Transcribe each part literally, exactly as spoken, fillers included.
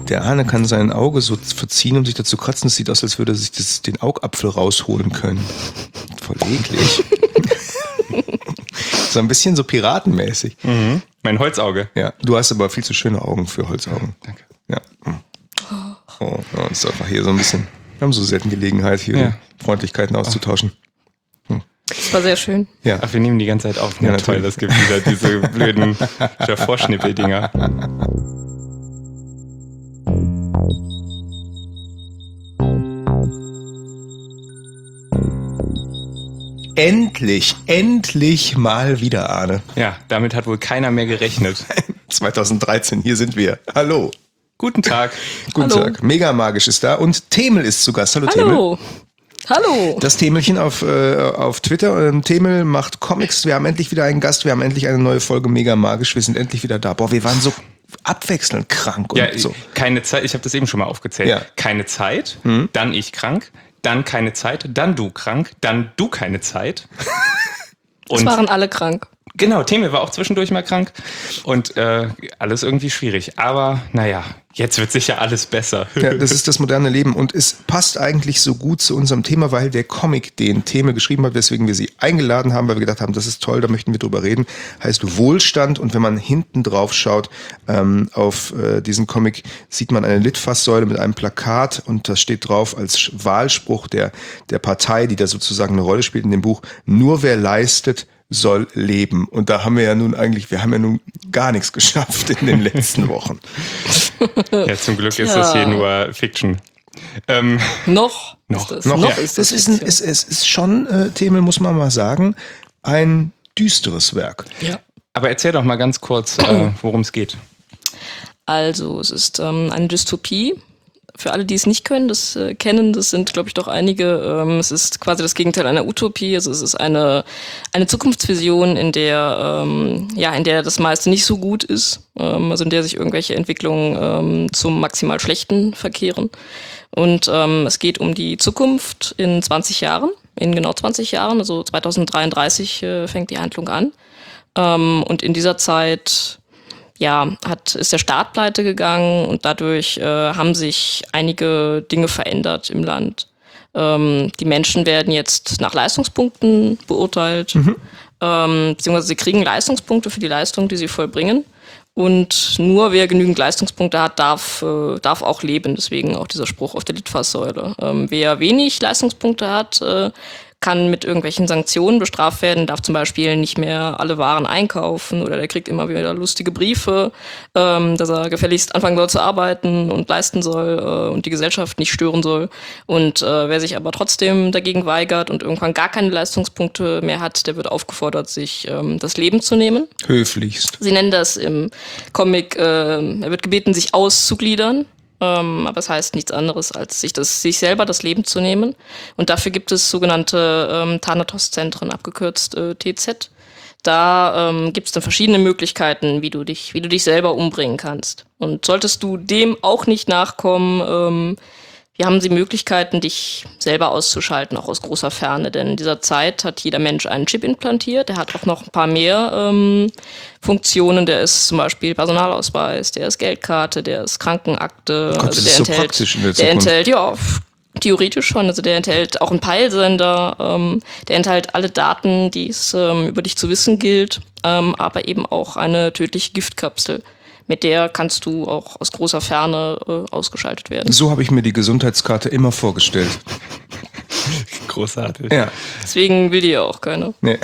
Der Arne kann sein Auge so verziehen, um sich dazu kratzen. Es sieht aus, als würde er sich das, den Augapfel rausholen können. Voll eklig. So ein bisschen so piratenmäßig. Mhm. Mein Holzauge. Ja, du hast aber viel zu schöne Augen für Holzaugen. Danke. Ja. Oh, ja, das ist einfach hier so ein bisschen. Wir haben so selten Gelegenheit, hier ja. Freundlichkeiten auszutauschen. Hm. Das war sehr schön. Ja. Ach, wir nehmen die ganze Zeit auf. Ja, ja toll, das gibt wieder diese blöden Vorschnippel-Dinger. Endlich, endlich mal wieder, Arne. Ja, damit hat wohl keiner mehr gerechnet. zwanzig dreizehn, hier sind wir. Hallo. Guten Tag. Guten Hallo. Tag. Mega Magisch ist da und Themel ist zu Gast. Hallo, Themel. Hallo. Hallo. Das Themelchen auf, äh, auf Twitter. Ähm, Themel macht Comics. Wir haben endlich wieder einen Gast. Wir haben endlich eine neue Folge Mega Magisch. Wir sind endlich wieder da. Boah, wir waren so abwechselnd krank und ja, so. Keine Zeit. Ich habe das eben schon mal aufgezählt. Ja. Keine Zeit, hm? Dann ich krank, dann keine Zeit, dann du krank, dann du keine Zeit. Und es waren alle krank. Genau, Themel war auch zwischendurch mal krank und äh, alles irgendwie schwierig. Aber naja, jetzt wird sicher alles besser. Ja, das ist das moderne Leben und es passt eigentlich so gut zu unserem Thema, weil der Comic, den Themel geschrieben hat, weswegen wir sie eingeladen haben, weil wir gedacht haben, das ist toll, da möchten wir drüber reden, heißt Wohlstand. Und wenn man hinten drauf schaut ähm, auf äh, diesen Comic, sieht man eine Litfaßsäule mit einem Plakat und das steht drauf als Wahlspruch der, der Partei, die da sozusagen eine Rolle spielt in dem Buch: Nur wer leistet, soll leben. Und da haben wir ja nun eigentlich, wir haben ja nun gar nichts geschafft in den letzten Wochen. Ja, zum Glück ist ja. das hier nur Fiction. Ähm, noch. Noch. Ist das. noch. noch Ja. ist das. Es ist, ein, es, es ist schon, äh, Themel, muss man mal sagen, ein düsteres Werk. Ja. Aber erzähl doch mal ganz kurz, äh, worum es geht. Also, es ist ähm, eine Dystopie. Für alle, die es nicht können, das äh, kennen, das sind, glaube ich, doch einige. Ähm, es ist quasi das Gegenteil einer Utopie. Also es ist eine eine Zukunftsvision, in der ähm, ja in der das meiste nicht so gut ist. Ähm, also in der sich irgendwelche Entwicklungen ähm, zum maximal Schlechten verkehren. Und ähm, es geht um die Zukunft in zwanzig Jahren, in genau zwanzig Jahren. Also zweitausenddreiunddreißig äh, fängt die Handlung an. Ähm, und in dieser Zeit ja, hat, ist der Staat pleite gegangen und dadurch äh, haben sich einige Dinge verändert im Land. Ähm, die Menschen werden jetzt nach Leistungspunkten beurteilt, mhm. ähm, beziehungsweise sie kriegen Leistungspunkte für die Leistung, die sie vollbringen. Und nur wer genügend Leistungspunkte hat, darf, äh, darf auch leben. Deswegen auch dieser Spruch auf der Litfaßsäule. Ähm, wer wenig Leistungspunkte hat, äh, kann mit irgendwelchen Sanktionen bestraft werden, darf zum Beispiel nicht mehr alle Waren einkaufen oder der kriegt immer wieder lustige Briefe, ähm, dass er gefälligst anfangen soll zu arbeiten und leisten soll äh, und die Gesellschaft nicht stören soll. Und äh, wer sich aber trotzdem dagegen weigert und irgendwann gar keine Leistungspunkte mehr hat, der wird aufgefordert, sich ähm, das Leben zu nehmen. Höflichst. Sie nennen das im Comic, äh, er wird gebeten, sich auszugliedern. Ähm, aber es heißt nichts anderes, als sich das sich selber das Leben zu nehmen. Und dafür gibt es sogenannte ähm, Thanatos-Zentren, abgekürzt äh, T Z. Da ähm, gibt es dann verschiedene Möglichkeiten, wie du dich, wie du dich selber umbringen kannst. Und solltest du dem auch nicht nachkommen, ähm, wir haben die Möglichkeiten, dich selber auszuschalten, auch aus großer Ferne. Denn in dieser Zeit hat jeder Mensch einen Chip implantiert. Der hat auch noch ein paar mehr ähm, Funktionen. Der ist zum Beispiel Personalausweis, der ist Geldkarte, der ist Krankenakte. Gott, also das der ist so enthält, praktisch in der der Zukunft. enthält, ja, theoretisch schon. Also der enthält auch einen Peilsender. Ähm, der enthält alle Daten, die es ähm, über dich zu wissen gilt. Ähm, aber eben auch eine tödliche Giftkapsel. Mit der kannst du auch aus großer Ferne äh, ausgeschaltet werden. So habe ich mir die Gesundheitskarte immer vorgestellt. Großartig. Ja. Deswegen will die ja auch keiner. Nee.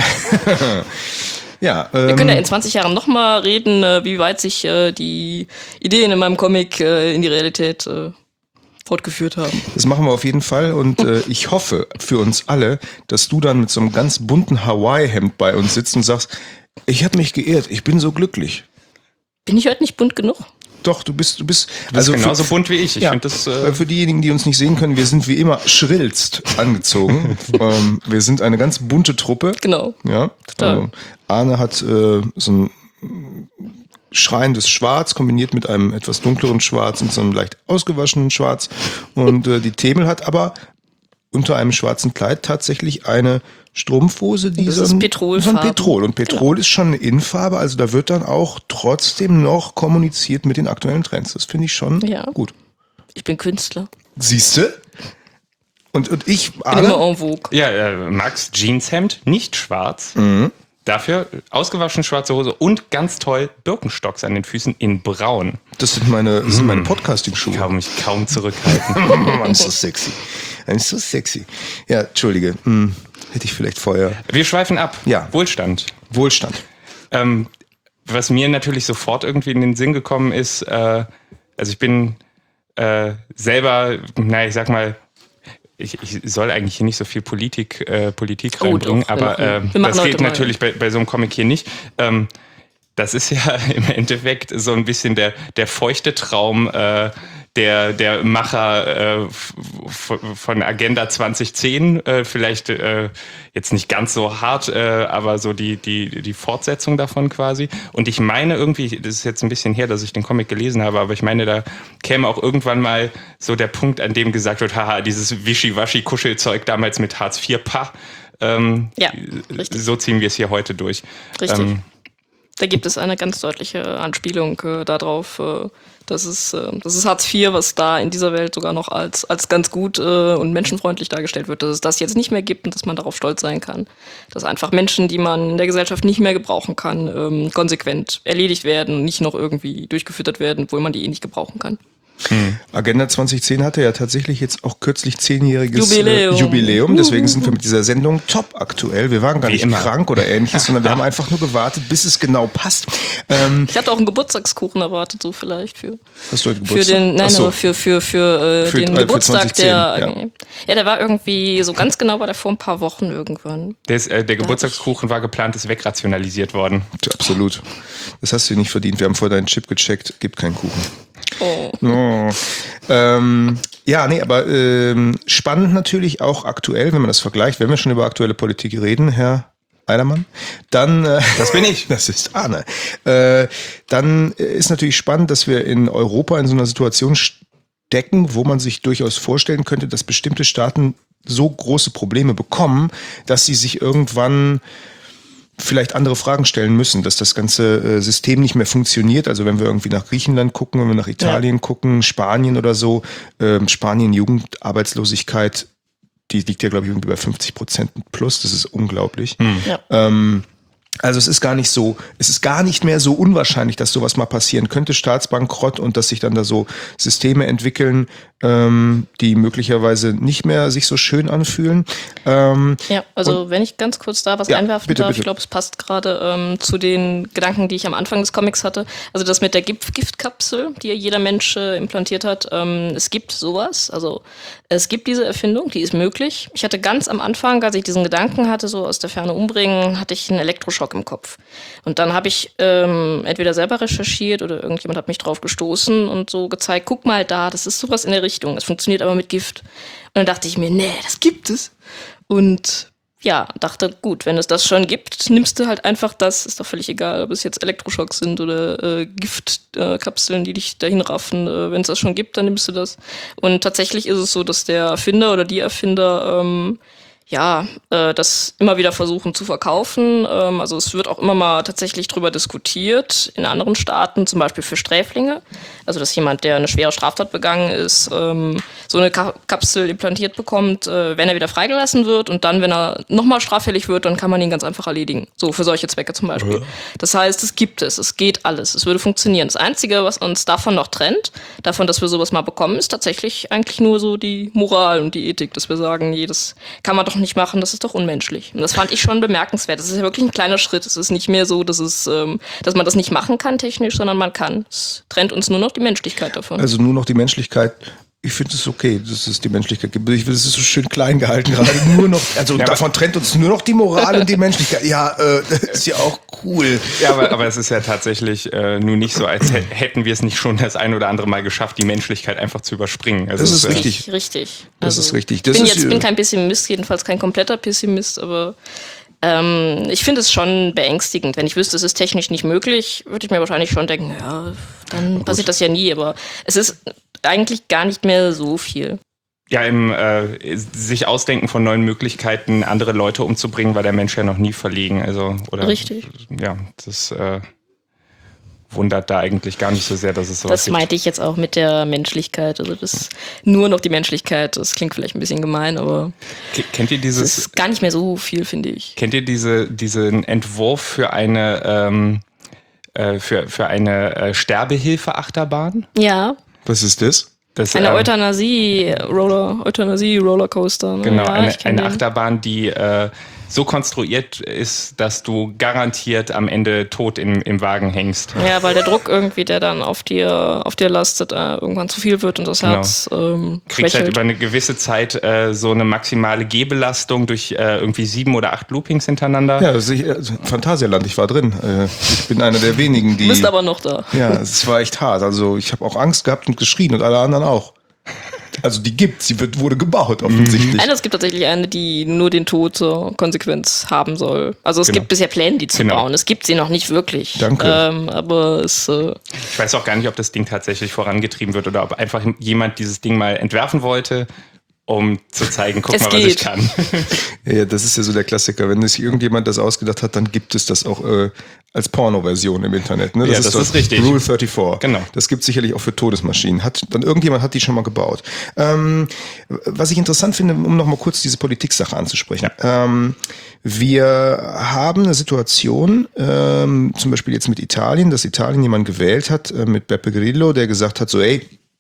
Ja, ähm, Wir können ja in zwanzig Jahren nochmal reden, äh, wie weit sich äh, die Ideen in meinem Comic äh, in die Realität äh, fortgeführt haben. Das machen wir auf jeden Fall und äh, ich hoffe für uns alle, dass du dann mit so einem ganz bunten Hawaii-Hemd bei uns sitzt und sagst, ich habe mich geirrt, ich bin so glücklich. Bin ich heute nicht bunt genug? Doch, du bist, du bist, du bist also genauso für, bunt wie ich. Ich ja, finde das. Äh für diejenigen, die uns nicht sehen können, wir sind wie immer schrillst angezogen. ähm, wir sind eine ganz bunte Truppe. Genau. Ja. Total. Also Arne hat äh, so ein schreiendes Schwarz kombiniert mit einem etwas dunkleren Schwarz und so einem leicht ausgewaschenen Schwarz. Und äh, die Themel hat aber unter einem schwarzen Kleid tatsächlich eine Strumpfhose, die das so ist ein, Petrolfarben. so ein Petrol. Und Petrol genau. ist schon eine Innenfarbe, also da wird dann auch trotzdem noch kommuniziert mit den aktuellen Trends. Das finde ich schon ja. gut. Ich bin Künstler. Siehste? Und, und ich bin immer en vogue. Ja, äh, Max Jeanshemd, nicht schwarz. Mhm. Dafür ausgewaschen schwarze Hose und ganz toll Birkenstocks an den Füßen in braun. Das sind meine, das sind meine Podcasting-Schuhe. Ich kann mich kaum zurückhalten. Mann, so sexy. Mann, so sexy. Ja, Entschuldige. Hm, hätte ich vielleicht vorher. Wir schweifen ab. Ja. Wohlstand. Wohlstand. Ähm, was mir natürlich sofort irgendwie in den Sinn gekommen ist, äh, also ich bin äh, selber, naja, ich sag mal, Ich, ich soll eigentlich hier nicht so viel Politik, äh, Politik oh, reinbringen, doch, aber äh, das geht natürlich bei, bei so einem Comic hier nicht. Ähm, das ist ja im Endeffekt so ein bisschen der, der feuchte Traum äh, der, der Macher äh, von Agenda zwanzig zehn. Äh, vielleicht äh, jetzt nicht ganz so hart, äh, aber so die, die, die Fortsetzung davon quasi. Und ich meine irgendwie, das ist jetzt ein bisschen her, dass ich den Comic gelesen habe, aber ich meine, da käme auch irgendwann mal so der Punkt, an dem gesagt wird, haha, dieses Wischiwaschi-Kuschelzeug damals mit Hartz vier Pa. Ähm, ja, richtig. So ziehen wir es hier heute durch. Richtig. Ähm, Da gibt es eine ganz deutliche Anspielung äh, darauf, äh, dass es, äh, das ist Hartz vier, was da in dieser Welt sogar noch als, als ganz gut äh, und menschenfreundlich dargestellt wird, dass es das jetzt nicht mehr gibt und dass man darauf stolz sein kann. Dass einfach Menschen, die man in der Gesellschaft nicht mehr gebrauchen kann, ähm, konsequent erledigt werden und nicht noch irgendwie durchgefüttert werden, obwohl man die eh nicht gebrauchen kann. Hm. Agenda zwanzig zehn hatte ja tatsächlich jetzt auch kürzlich zehnjähriges Jubiläum. Äh, Jubiläum. Deswegen sind wir mit dieser Sendung top aktuell. Wir waren gar Wie nicht immer. krank oder ähnliches, sondern wir haben einfach nur gewartet, bis es genau passt. Ähm, ich hatte auch einen Geburtstagskuchen erwartet, so vielleicht für. Hast du heute Geburtstag? Für den, nein, so. aber für für für, äh, für den äh, Geburtstag für der. ja. ja, der war irgendwie so ganz genau, war der vor ein paar Wochen irgendwann. Der, ist, äh, der Geburtstagskuchen war geplant, ist wegrationalisiert worden. Absolut. Das hast du nicht verdient. Wir haben vorher deinen Chip gecheckt. Gibt keinen Kuchen. Oh. oh. Ähm, ja, nee, aber ähm, spannend natürlich auch aktuell, wenn man das vergleicht, wenn wir schon über aktuelle Politik reden, Herr Eidermann, dann äh, das bin ich, das ist Arne. Äh, dann ist natürlich spannend, dass wir in Europa in so einer Situation stecken, wo man sich durchaus vorstellen könnte, dass bestimmte Staaten so große Probleme bekommen, dass sie sich irgendwann vielleicht andere Fragen stellen müssen, dass das ganze äh, System nicht mehr funktioniert. Also wenn wir irgendwie nach Griechenland gucken, wenn wir nach Italien ja. gucken, Spanien oder so, ähm, Spanien Jugendarbeitslosigkeit, die liegt ja, glaube ich, irgendwie bei fünfzig Prozent plus. Das ist unglaublich. Hm. Ja. Ähm, also es ist gar nicht so, es ist gar nicht mehr so unwahrscheinlich, dass sowas mal passieren könnte, Staatsbankrott, und dass sich dann da so Systeme entwickeln, ähm, die möglicherweise nicht mehr sich so schön anfühlen. Ähm, ja, also und, wenn ich ganz kurz da was ja, einwerfen bitte, darf, bitte. Ich glaube, es passt gerade ähm, zu den Gedanken, die ich am Anfang des Comics hatte. Also das mit der Giftkapsel, die jeder Mensch äh, implantiert hat. Ähm, es gibt sowas, also es gibt diese Erfindung, die ist möglich. Ich hatte ganz am Anfang, als ich diesen Gedanken hatte, so aus der Ferne umbringen, hatte ich einen Elektroschock im Kopf. Und dann habe ich ähm, entweder selber recherchiert oder irgendjemand hat mich drauf gestoßen und so gezeigt, guck mal da, das ist sowas in der Richtung. Es funktioniert aber mit Gift. Und dann dachte ich mir, nee, das gibt es. Und ja, dachte, gut, wenn es das schon gibt, nimmst du halt einfach das, ist doch völlig egal, ob es jetzt Elektroschocks sind oder äh, Giftkapseln, äh, die dich dahin raffen. Äh, wenn es das schon gibt, dann nimmst du das. Und tatsächlich ist es so, dass der Erfinder oder die Erfinder ähm, ja, äh, das immer wieder versuchen zu verkaufen. Ähm, also es wird auch immer mal tatsächlich drüber diskutiert in anderen Staaten, zum Beispiel für Sträflinge. Also dass jemand, der eine schwere Straftat begangen ist, ähm, so eine Ka- Kapsel implantiert bekommt, äh, wenn er wieder freigelassen wird, und dann, wenn er nochmal straffällig wird, dann kann man ihn ganz einfach erledigen. So für solche Zwecke zum Beispiel. Ja. Das heißt, es gibt es, es geht alles, es würde funktionieren. Das Einzige, was uns davon noch trennt, davon, dass wir sowas mal bekommen, ist tatsächlich eigentlich nur so die Moral und die Ethik, dass wir sagen, nee, das kann man doch nicht machen, das ist doch unmenschlich. Und das fand ich schon bemerkenswert. Das ist ja wirklich ein kleiner Schritt. Es ist nicht mehr so, dass es, ähm, dass man das nicht machen kann technisch, sondern man kann. Es trennt uns nur noch die Menschlichkeit davon. Also nur noch die Menschlichkeit. Ich finde es okay, dass es die Menschlichkeit gibt. Ich will, es ist so schön klein gehalten gerade. Nur noch, also ja, davon trennt uns nur noch die Moral und die Menschlichkeit. Ja, äh, das ist ja auch cool. Ja, aber, aber es ist ja tatsächlich äh, nun nicht so, als hätten wir es nicht schon das ein oder andere Mal geschafft, die Menschlichkeit einfach zu überspringen. Also das ist äh, richtig. Richtig. Das also, ist richtig. Das ich bin ist, jetzt bin kein Pessimist, jedenfalls kein kompletter Pessimist, aber ähm, ich finde es schon beängstigend. Wenn ich wüsste, es ist technisch nicht möglich, würde ich mir wahrscheinlich schon denken, ja, dann passiert das ja nie. Aber es ist eigentlich gar nicht mehr so viel. Ja, im äh, sich ausdenken von neuen Möglichkeiten, andere Leute umzubringen, war der Mensch ja noch nie verlegen. Also, oder, Richtig. Ja, das äh, wundert da eigentlich gar nicht so sehr, dass es sowas Das gibt. meinte ich jetzt auch mit der Menschlichkeit. Also das nur noch die Menschlichkeit, das klingt vielleicht ein bisschen gemein, aber K- Kennt ihr es dieses, ist gar nicht mehr so viel, finde ich. kennt ihr diese, diesen Entwurf für eine, ähm, äh, für, für eine äh, Sterbehilfe-Achterbahn? Ja, Was ist das? Das, eine ähm, Euthanasie-Roller, Euthanasie-Rollercoaster. Ne? Genau, ja, eine, ich kenn eine den. Achterbahn, die äh, so konstruiert ist, dass du garantiert am Ende tot im, im Wagen hängst. Ja, weil der Druck irgendwie, der dann auf dir, auf dir lastet, äh, irgendwann zu viel wird und das Genau. Herz ähm, Kriegst halt schwächelt. über eine gewisse Zeit äh, so eine maximale Gehbelastung durch äh, irgendwie sieben oder acht Loopings hintereinander. Ja, also ich, also Phantasialand, ich war drin. Äh, ich bin einer der wenigen, die... Du bist aber noch da. Ja, es war echt hart. Also ich habe auch Angst gehabt und geschrien und alle anderen auch. Also die gibt's, sie wird, wurde gebaut offensichtlich. Nein, es gibt tatsächlich eine, die nur den Tod zur Konsequenz haben soll. Also es Genau. gibt bisher Pläne, die zu Genau. bauen. Es gibt sie noch nicht wirklich. Danke. Ähm, aber es... Äh, Ich weiß auch gar nicht, ob das Ding tatsächlich vorangetrieben wird oder ob einfach jemand dieses Ding mal entwerfen wollte, um zu zeigen, guck Es mal, was ich geht. kann. Ja, das ist ja so der Klassiker. Wenn sich irgendjemand das ausgedacht hat, dann gibt es das auch äh, als Porno-Version im Internet. Ne? Ja, das doch ist richtig. Rule vierundvierzig. Genau. Das gibt es sicherlich auch für Todesmaschinen. Hat, dann irgendjemand hat die schon mal gebaut. Ähm, was ich interessant finde, um noch mal kurz diese Politik-Sache anzusprechen. Ähm, wir haben eine Situation, ähm, zum Beispiel jetzt mit Italien, dass Italien jemand gewählt hat, äh, mit Beppe Grillo, der gesagt hat, so ey,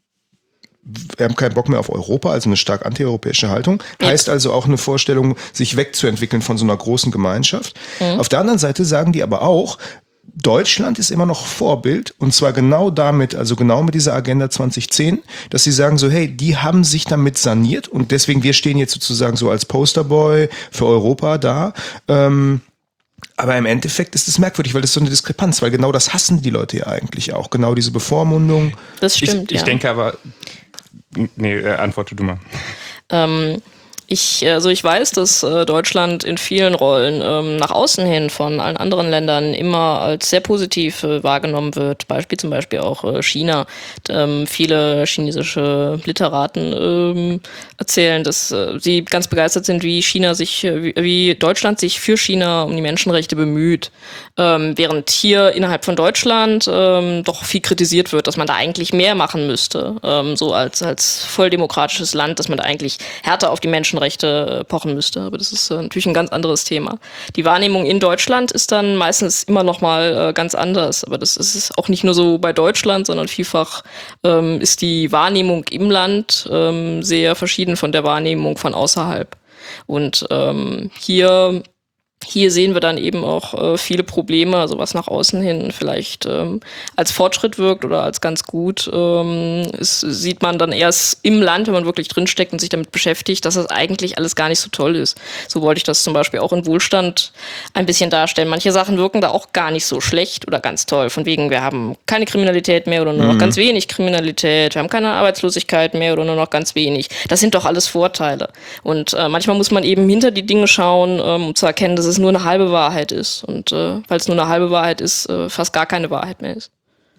wir haben keinen Bock mehr auf Europa, also eine stark antieuropäische Haltung. Ja. Heißt also auch eine Vorstellung, sich wegzuentwickeln von so einer großen Gemeinschaft. Mhm. Auf der anderen Seite sagen die aber auch, Deutschland ist immer noch Vorbild und zwar genau damit, also genau mit dieser Agenda zwanzig zehn, dass sie sagen so, hey, die haben sich damit saniert und deswegen, wir stehen jetzt sozusagen so als Posterboy für Europa da. Ähm, aber im Endeffekt ist es merkwürdig, weil das ist so eine Diskrepanz, weil genau das hassen die Leute ja eigentlich auch, genau diese Bevormundung. das stimmt, ich, ich ja. denke aber, nee, äh, antworte du mal. Ähm, ich, also ich weiß, dass äh, Deutschland in vielen Rollen ähm, nach außen hin von allen anderen Ländern immer als sehr positiv äh, wahrgenommen wird. Beispiel zum Beispiel auch äh, China. Ähm, viele chinesische Literaten ähm, erzählen, dass äh, sie ganz begeistert sind, wie China sich, äh, wie, wie Deutschland sich für China um die Menschenrechte bemüht. Ähm, während hier innerhalb von Deutschland ähm, doch viel kritisiert wird, dass man da eigentlich mehr machen müsste. Ähm, so als, als volldemokratisches Land, dass man da eigentlich härter auf die Menschenrechte pochen müsste. Aber das ist äh, natürlich ein ganz anderes Thema. Die Wahrnehmung in Deutschland ist dann meistens immer noch mal äh, ganz anders. Aber das ist auch nicht nur so bei Deutschland, sondern vielfach ähm, ist die Wahrnehmung im Land ähm, sehr verschieden von der Wahrnehmung von außerhalb. Und ähm, hier Hier sehen wir dann eben auch äh, viele Probleme, also was nach außen hin vielleicht ähm, als Fortschritt wirkt oder als ganz gut, ähm, ist, sieht man dann erst im Land, wenn man wirklich drinsteckt und sich damit beschäftigt, dass das eigentlich alles gar nicht so toll ist. So wollte ich das zum Beispiel auch in Wohlstand ein bisschen darstellen. Manche Sachen wirken da auch gar nicht so schlecht oder ganz toll. Von wegen, wir haben keine Kriminalität mehr oder nur noch ganz wenig Kriminalität, wir haben keine Arbeitslosigkeit mehr oder nur noch ganz wenig. Das sind doch alles Vorteile. Und äh, manchmal muss man eben hinter die Dinge schauen, ähm, um zu erkennen, dass es nur eine halbe Wahrheit ist. Und äh, weil es nur eine halbe Wahrheit ist, äh, fast gar keine Wahrheit mehr ist.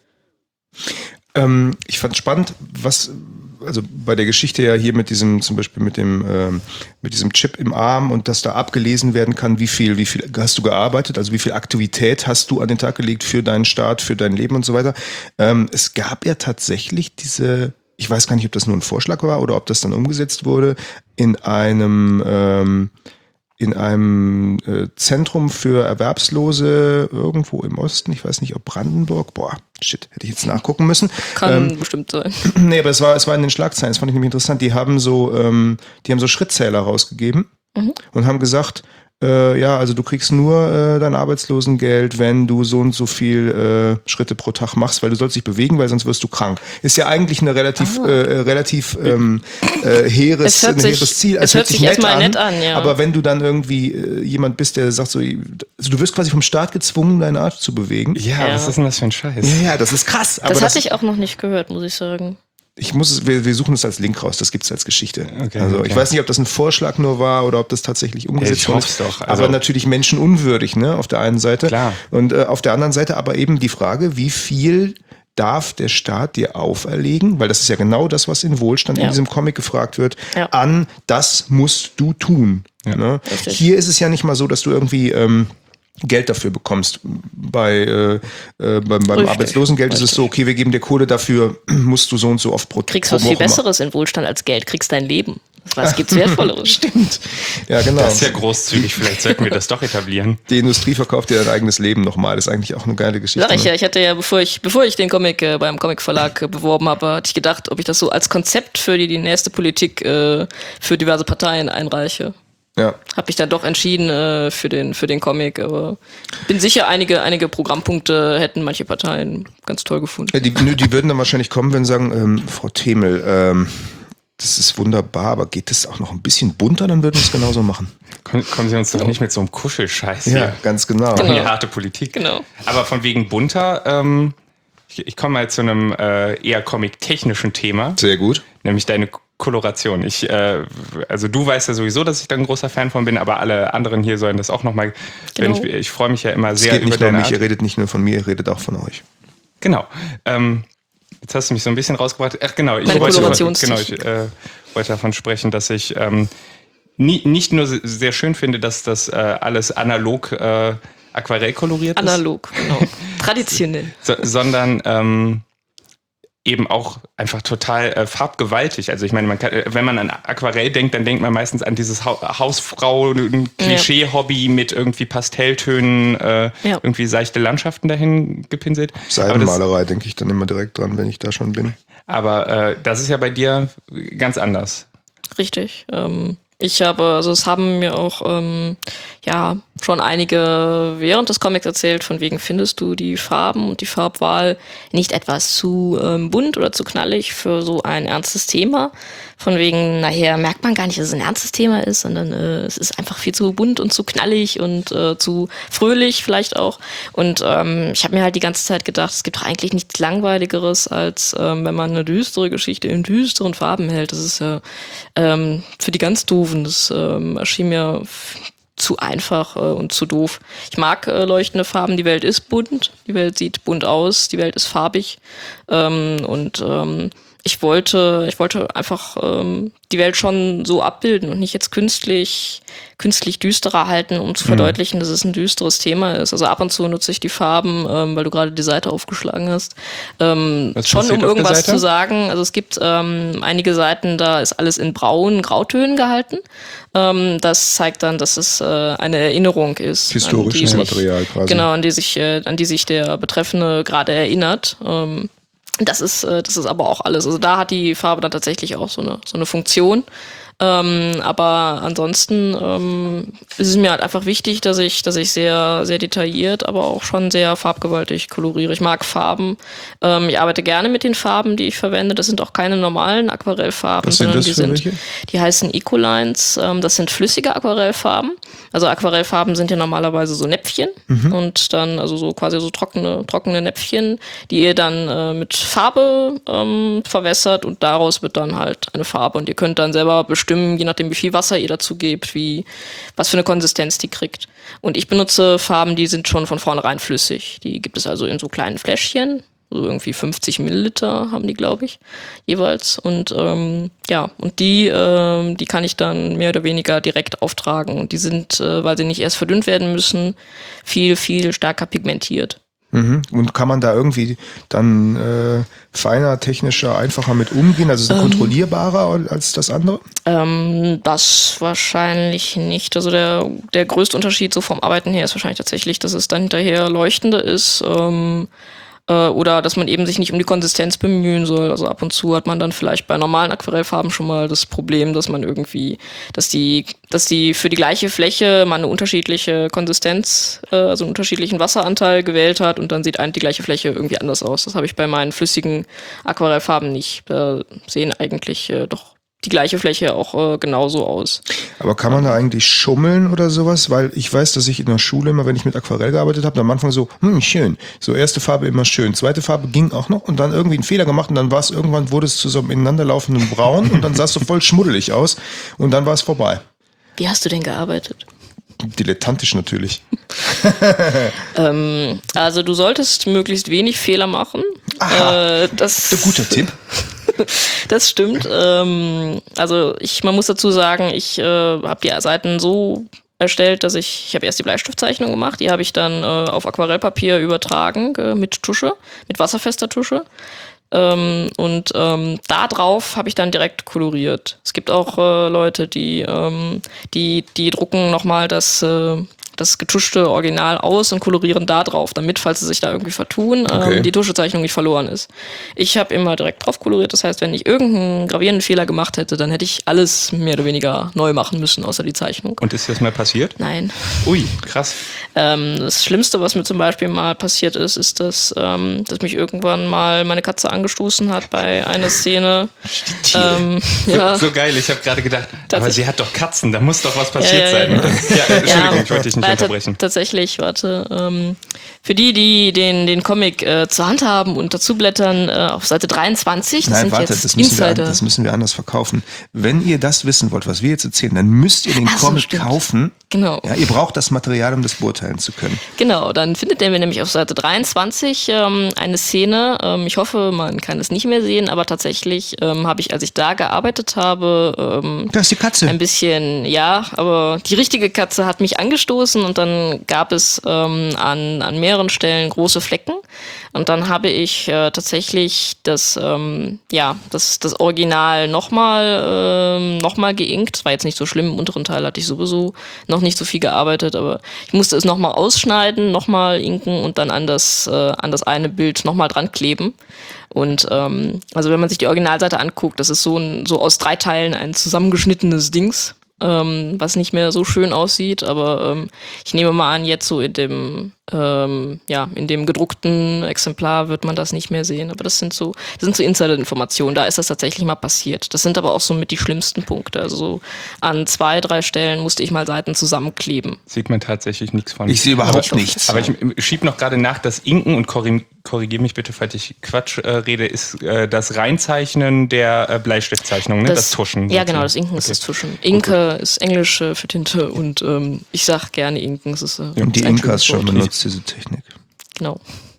Ähm, ich fand spannend, was, also bei der Geschichte ja hier mit diesem, zum Beispiel mit dem, ähm, mit diesem Chip im Arm und dass da abgelesen werden kann, wie viel, wie viel hast du gearbeitet, also wie viel Aktivität hast du an den Tag gelegt für deinen Staat, für dein Leben und so weiter. Ähm, es gab ja tatsächlich diese, ich weiß gar nicht, ob das nur ein Vorschlag war oder ob das dann umgesetzt wurde, in einem, ähm, in einem äh, Zentrum für Erwerbslose irgendwo im Osten, ich weiß nicht, ob Brandenburg, boah, shit, hätte ich jetzt nachgucken müssen. Kann Ähm, bestimmt sein. nee, aber es war, es war in den Schlagzeilen, das fand ich nämlich interessant, die haben so, ähm, die haben so Schrittzähler rausgegeben mhm. und haben gesagt, äh, ja, also du kriegst nur äh, dein Arbeitslosengeld, wenn du so und so viel äh, Schritte pro Tag machst, weil du sollst dich bewegen, weil sonst wirst du krank. Ist ja eigentlich eine relativ, ah. äh, relativ ähm, äh, hehres, es hört ein sich, hehres Ziel. Es, es hört sich nett erstmal an, nett an, ja. Aber wenn du dann irgendwie äh, jemand bist, der sagt so, also du wirst quasi vom Staat gezwungen, deinen Arsch zu bewegen. Ja, ja. Was ist denn das für ein Scheiß? Ja, ja, das ist krass. Das, das hatte ich auch noch nicht gehört, muss ich sagen. Ich muss es, wir, wir suchen es als Link raus, das gibt es als Geschichte. Okay, also okay. Ich weiß nicht, ob das ein Vorschlag nur war oder ob das tatsächlich umgesetzt wurde. Ja, doch. Also aber natürlich menschenunwürdig, ne, auf der einen Seite. Klar. Und äh, auf der anderen Seite aber eben die Frage, wie viel darf der Staat dir auferlegen, weil das ist ja genau das, was in Wohlstand Ja. in diesem Comic gefragt wird, Ja. an, das musst du tun. Ja. Ne? Richtig. Hier ist es ja nicht mal so, dass du irgendwie ähm, Geld dafür bekommst. Bei, äh, äh, beim, beim Richtig. Arbeitslosengeld ist es so, okay, wir geben dir Kohle dafür, musst du so und so oft pro, Kriegst pro was viel Woche machen. Besseres in Wohlstand als Geld, kriegst dein Leben. Was gibt's Wertvolleres? Stimmt. Ja, genau. Das ist ja großzügig, vielleicht sollten wir das doch etablieren. Die Industrie verkauft dir dein eigenes Leben nochmal. Das ist eigentlich auch eine geile Geschichte. Sag ich ne? ja, ich hatte ja, bevor ich, bevor ich den Comic äh, beim Comicverlag äh, beworben habe, hatte ich gedacht, ob ich das so als Konzept für die, die nächste Politik äh, für diverse Parteien einreiche. Ja. Habe ich dann doch entschieden äh, für den für den Comic, aber bin sicher, einige einige Programmpunkte hätten manche Parteien ganz toll gefunden. Ja, die, nö, die würden dann wahrscheinlich kommen, wenn sie sagen, ähm, Frau Themel, ähm, das ist wunderbar, aber geht das auch noch ein bisschen bunter, dann würden wir es genauso machen. Kommen kommen Sie uns doch nicht mit so einem Kuschelscheiß Ja, hier. ganz genau. Genau. Die harte Politik. Genau. Aber von wegen bunter, ähm, ich, ich komme mal zu einem äh, eher comic-technischen Thema, Sehr gut. nämlich deine Koloration. Ich, äh, also du weißt ja sowieso, dass ich da ein großer Fan von bin, aber alle anderen hier sollen das auch nochmal. Genau. Ich, ich freue mich ja immer Es sehr geht über nicht nur um deine mich, ihr Art. redet nicht nur von mir, ihr redet auch von euch. Genau. Ähm, jetzt hast du mich so ein bisschen rausgebracht. Ach genau, ich Meine wollte, Kolorationstechnik. genau, ich äh, wollte davon sprechen, dass ich ähm, nie, nicht nur se- sehr schön finde, dass das äh, alles analog äh, aquarell koloriert ist. Analog, genau. Traditionell. So, sondern ähm, eben auch einfach total äh, farbgewaltig. Also ich meine, man kann, äh, wenn man an Aquarell denkt, dann denkt man meistens an dieses ha Hausfrau-Klischee-Hobby mit irgendwie Pastelltönen, äh, Ja. irgendwie seichte Landschaften dahin gepinselt. Aber, das, Seidenmalerei denke ich dann immer direkt dran, wenn ich da schon bin. aber äh, das ist ja bei dir ganz anders. Richtig. Ähm, ich habe, also es haben mir auch ähm, ja schon einige während des Comics erzählt, von wegen findest du die Farben und die Farbwahl nicht etwas zu ähm, bunt oder zu knallig für so ein ernstes Thema. Von wegen, nachher merkt man gar nicht, dass es ein ernstes Thema ist, sondern äh, es ist einfach viel zu bunt und zu knallig und äh, zu fröhlich vielleicht auch. Und ähm, ich habe mir halt die ganze Zeit gedacht, es gibt doch eigentlich nichts Langweiligeres, als ähm, wenn man eine düstere Geschichte in düsteren Farben hält. Das ist ja ähm, für die ganz Doofen, das ähm, erschien mir f- zu einfach äh, und zu doof. Ich mag äh, leuchtende Farben, die Welt ist bunt, die Welt sieht bunt aus, die Welt ist farbig ähm, und ähm, ich wollte, ich wollte einfach ähm, die Welt schon so abbilden und nicht jetzt künstlich, künstlich düsterer halten, um zu verdeutlichen, dass es ein düsteres Thema ist. Also ab und zu nutze ich die Farben, ähm, weil du gerade die Seite aufgeschlagen hast, ähm, Was schon passiert um auf der irgendwas Seite? zu sagen. Also es gibt ähm, einige Seiten, da ist alles in braunen Grautönen gehalten. Ähm, das zeigt dann, dass es äh, eine Erinnerung ist. Historisches an die sich, Material quasi. Genau, an die sich, äh, an die sich der Betreffende gerade erinnert. Ähm, Das ist, äh, das ist aber auch alles. Also da hat die Farbe dann tatsächlich auch so eine, so eine Funktion. Ähm, aber ansonsten ähm, ist es mir halt einfach wichtig, dass ich, dass ich sehr, sehr detailliert, aber auch schon sehr farbgewaltig koloriere. Ich mag Farben. Ähm, ich arbeite gerne mit den Farben, die ich verwende. Das sind auch keine normalen Aquarellfarben, Was sind sondern das die für sind, welche? die heißen Ecolines. Ähm, das sind flüssige Aquarellfarben. Also Aquarellfarben sind ja normalerweise so Näpfchen und dann also so quasi so trockene, trockene Näpfchen, die ihr dann äh, mit Farbe ähm, verwässert und daraus wird dann halt eine Farbe und ihr könnt dann selber bestimmen, je nachdem wie viel Wasser ihr dazu gebt, wie, was für eine Konsistenz die kriegt. Und ich benutze Farben, die sind schon von vornherein flüssig. Die gibt es also in so kleinen Fläschchen. So irgendwie fünfzig Milliliter haben die, glaube ich, jeweils. Und ähm, ja, und die, ähm, die kann ich dann mehr oder weniger direkt auftragen. Und die sind, äh, weil sie nicht erst verdünnt werden müssen, viel, viel stärker pigmentiert. Mhm. Und kann man da irgendwie dann äh, feiner, technischer, einfacher mit umgehen? Also ist es kontrollierbarer als das andere? Ähm, das wahrscheinlich nicht. Also der, der größte Unterschied so vom Arbeiten her ist wahrscheinlich tatsächlich, dass es dann hinterher leuchtender ist. Ähm, äh, oder dass man eben sich nicht um die Konsistenz bemühen soll. Also ab und zu hat man dann vielleicht bei normalen Aquarellfarben schon mal das Problem, dass man irgendwie, dass die, dass die für die gleiche Fläche man eine unterschiedliche Konsistenz, äh, also einen unterschiedlichen Wasseranteil gewählt hat und dann sieht eigentlich die gleiche Fläche irgendwie anders aus. Das habe ich bei meinen flüssigen Aquarellfarben nicht. Da sehen eigentlich äh, doch die gleiche Fläche auch äh, genauso aus. Aber kann man da eigentlich schummeln oder sowas? Weil ich weiß, dass ich in der Schule immer, wenn ich mit Aquarell gearbeitet habe, am Anfang so, hm, schön. So erste Farbe immer schön. Zweite Farbe ging auch noch und dann irgendwie einen Fehler gemacht und dann war es irgendwann, wurde es zu so einem ineinanderlaufenden Braun und dann sah es so voll schmuddelig aus und dann war es vorbei. Wie hast du denn gearbeitet? Dilettantisch natürlich. ähm, also du solltest möglichst wenig Fehler machen. Aha, äh, das ein guter Tipp. Das stimmt. Ähm, also ich, man muss dazu sagen, ich äh, habe die Seiten so erstellt, dass ich, ich habe erst die Bleistiftzeichnung gemacht, die habe ich dann äh, auf Aquarellpapier übertragen äh, mit Tusche, mit wasserfester Tusche. Ähm, und ähm, da drauf habe ich dann direkt koloriert. Es gibt auch äh, Leute, die, ähm, die, die drucken nochmal das, äh, das getuschte Original aus und kolorieren da drauf, damit, falls sie sich da irgendwie vertun, Okay. ähm, die Tuschezeichnung nicht verloren ist. Ich habe immer direkt drauf koloriert, das heißt, wenn ich irgendeinen gravierenden Fehler gemacht hätte, dann hätte ich alles mehr oder weniger neu machen müssen, außer die Zeichnung. Und ist das mal passiert? Nein. Ui, krass. Ähm, das Schlimmste, was mir zum Beispiel mal passiert ist, ist, dass, ähm, dass mich irgendwann mal meine Katze angestoßen hat bei einer Szene. Ähm, ja. So, so geil, ich habe gerade gedacht, aber Tatsächlich. sie hat doch Katzen, da muss doch was passiert Ja, ja, sein. ja. Oder? Ja, Entschuldigung, ich wollte dich nicht Weil unterbrechen. ta- Tatsächlich, warte. Ähm, für die, die den, den Comic äh, zur Hand haben und dazu blättern, äh, auf Seite dreiundzwanzig, das Nein, sind warte, jetzt das müssen, wir, Insider. das müssen wir anders verkaufen. Wenn ihr das wissen wollt, was wir jetzt erzählen, dann müsst ihr den Ach so, Comic stimmt. kaufen. Genau. Ja, ihr braucht das Material, um das beurteilen zu können. Genau, dann findet ihr nämlich auf Seite dreiundzwanzig ähm, eine Szene. Ähm, ich hoffe, man kann es nicht mehr sehen, aber tatsächlich ähm, habe ich, als ich da gearbeitet habe, ähm, Da ist die Katze. ein bisschen, ja, aber die richtige Katze hat mich angestoßen und dann gab es ähm, an, an mehreren Stellen große Flecken. Und dann habe ich äh, tatsächlich das, ähm, ja, das, das Original nochmal ähm, noch mal geinkt. Das war jetzt nicht so schlimm, im unteren Teil hatte ich sowieso noch nicht so viel gearbeitet, aber ich musste es nochmal ausschneiden, nochmal inken und dann an das, äh, an das eine Bild nochmal dran kleben. Und ähm, also wenn man sich die Originalseite anguckt, das ist so, ein, so aus drei Teilen ein zusammengeschnittenes Dings, ähm, was nicht mehr so schön aussieht, aber ähm, ich nehme mal an, jetzt so in dem ähm, ja, in dem gedruckten Exemplar wird man das nicht mehr sehen, aber das sind so, das sind so Insider-Informationen, da ist das tatsächlich mal passiert. Das sind aber auch so mit die schlimmsten Punkte, also so an zwei, drei Stellen musste ich mal Seiten zusammenkleben. Sieht man tatsächlich nichts von. Ich sehe überhaupt Aber- nichts. Aber ich schiebe noch gerade nach, das Inken, und korri korrigiere mich bitte, falls ich Quatsch äh, rede, ist äh, das Reinzeichnen der äh, Bleistiftzeichnung, ne? Das, Tuschen. Ja, sozusagen. genau, das Inken ist Okay. das Tuschen. Inke ist Englisch äh, für Tinte und ähm, ich sag gerne Inken. Es ist, äh, Und die ist ein Inkas schönes schon Wort. benutzt diese Technik. Genau.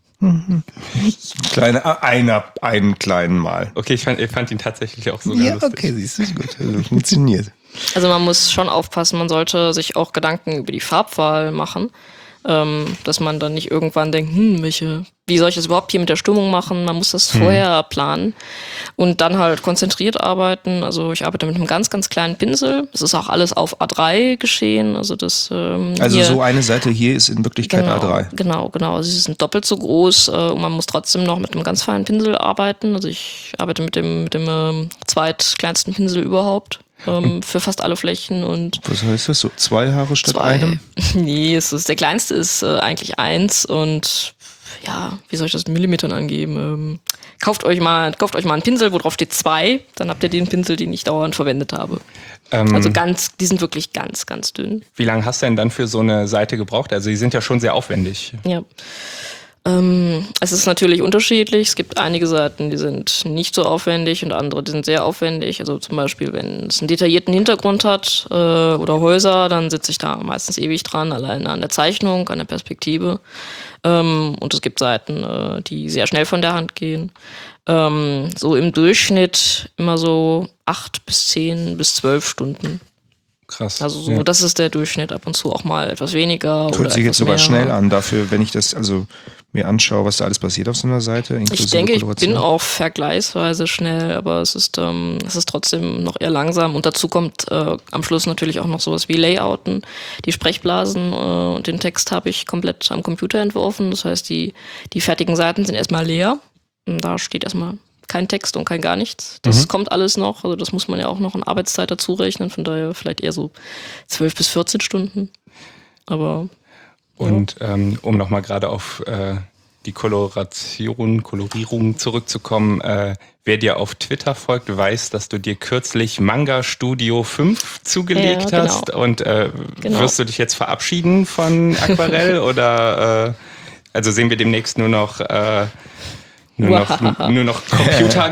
Kleine, äh, einer, einen kleinen Mal. Okay, ich fand, ich fand ihn tatsächlich auch sogar lustig. siehst du, ist gut. Also, funktioniert. Also man muss schon aufpassen, man sollte sich auch Gedanken über die Farbwahl machen, ähm, dass man dann nicht irgendwann denkt, hm, welche, wie soll ich das überhaupt hier mit der Stimmung machen? Man muss das vorher planen und dann halt konzentriert arbeiten. Also ich arbeite mit einem ganz, ganz kleinen Pinsel. Es ist auch alles auf A drei geschehen. Also das ähm, Also hier, so eine Seite hier ist in Wirklichkeit genau, A drei. Genau, genau. Also sie sind doppelt so groß äh, und man muss trotzdem noch mit einem ganz feinen Pinsel arbeiten. Also ich arbeite mit dem, mit dem ähm, zweitkleinsten Pinsel überhaupt. Ähm, für fast alle Flächen und Was heißt das? So zwei Haare statt zwei. einem? Nee, es ist, der kleinste ist äh, eigentlich eins und ja, wie soll ich das in Millimetern angeben? Ähm, kauft euch mal, kauft euch mal einen Pinsel, wo drauf steht zwei, dann habt ihr den Pinsel, den ich dauernd verwendet habe. Ähm, Also ganz, die sind wirklich ganz, ganz dünn. Wie lange hast du denn dann für so eine Seite gebraucht? Also die sind ja schon sehr aufwendig. Ja. Ähm, es ist natürlich unterschiedlich. Es gibt einige Seiten, die sind nicht so aufwendig und andere, die sind sehr aufwendig. Also zum Beispiel, wenn es einen detaillierten Hintergrund hat äh, oder Häuser, dann sitze ich da meistens ewig dran, alleine an der Zeichnung, an der Perspektive. Ähm, und es gibt Seiten, äh, die sehr schnell von der Hand gehen. Ähm, so im Durchschnitt immer so acht bis zehn bis zwölf Stunden. Krass. Also so, ja. das ist der Durchschnitt, ab und zu auch mal etwas weniger. Hört oder sich jetzt etwas sogar mehr. schnell an dafür, wenn ich das also mir anschaue, was da alles passiert auf so einer Seite. Ich inklusive denke, ich Koloration. bin auch vergleichsweise schnell, aber es ist, ähm, es ist trotzdem noch eher langsam. Und dazu kommt äh, am Schluss natürlich auch noch sowas wie Layouten. Die Sprechblasen äh, und den Text habe ich komplett am Computer entworfen. Das heißt, die, die fertigen Seiten sind erstmal leer. Und da steht erstmal kein Text und kein gar nichts. Das Mhm. kommt alles noch. Also das muss man ja auch noch in Arbeitszeit dazu rechnen. Von daher vielleicht eher so zwölf bis vierzehn Stunden. Aber Und ähm, um nochmal gerade auf äh, die Koloration, Kolorierung zurückzukommen, äh, wer dir auf Twitter folgt, weiß, dass du dir kürzlich Manga Studio fünf zugelegt Ja, genau. hast. Und äh, Genau. wirst du dich jetzt verabschieden von Aquarell oder äh, also sehen wir demnächst nur noch äh, nur noch, nur noch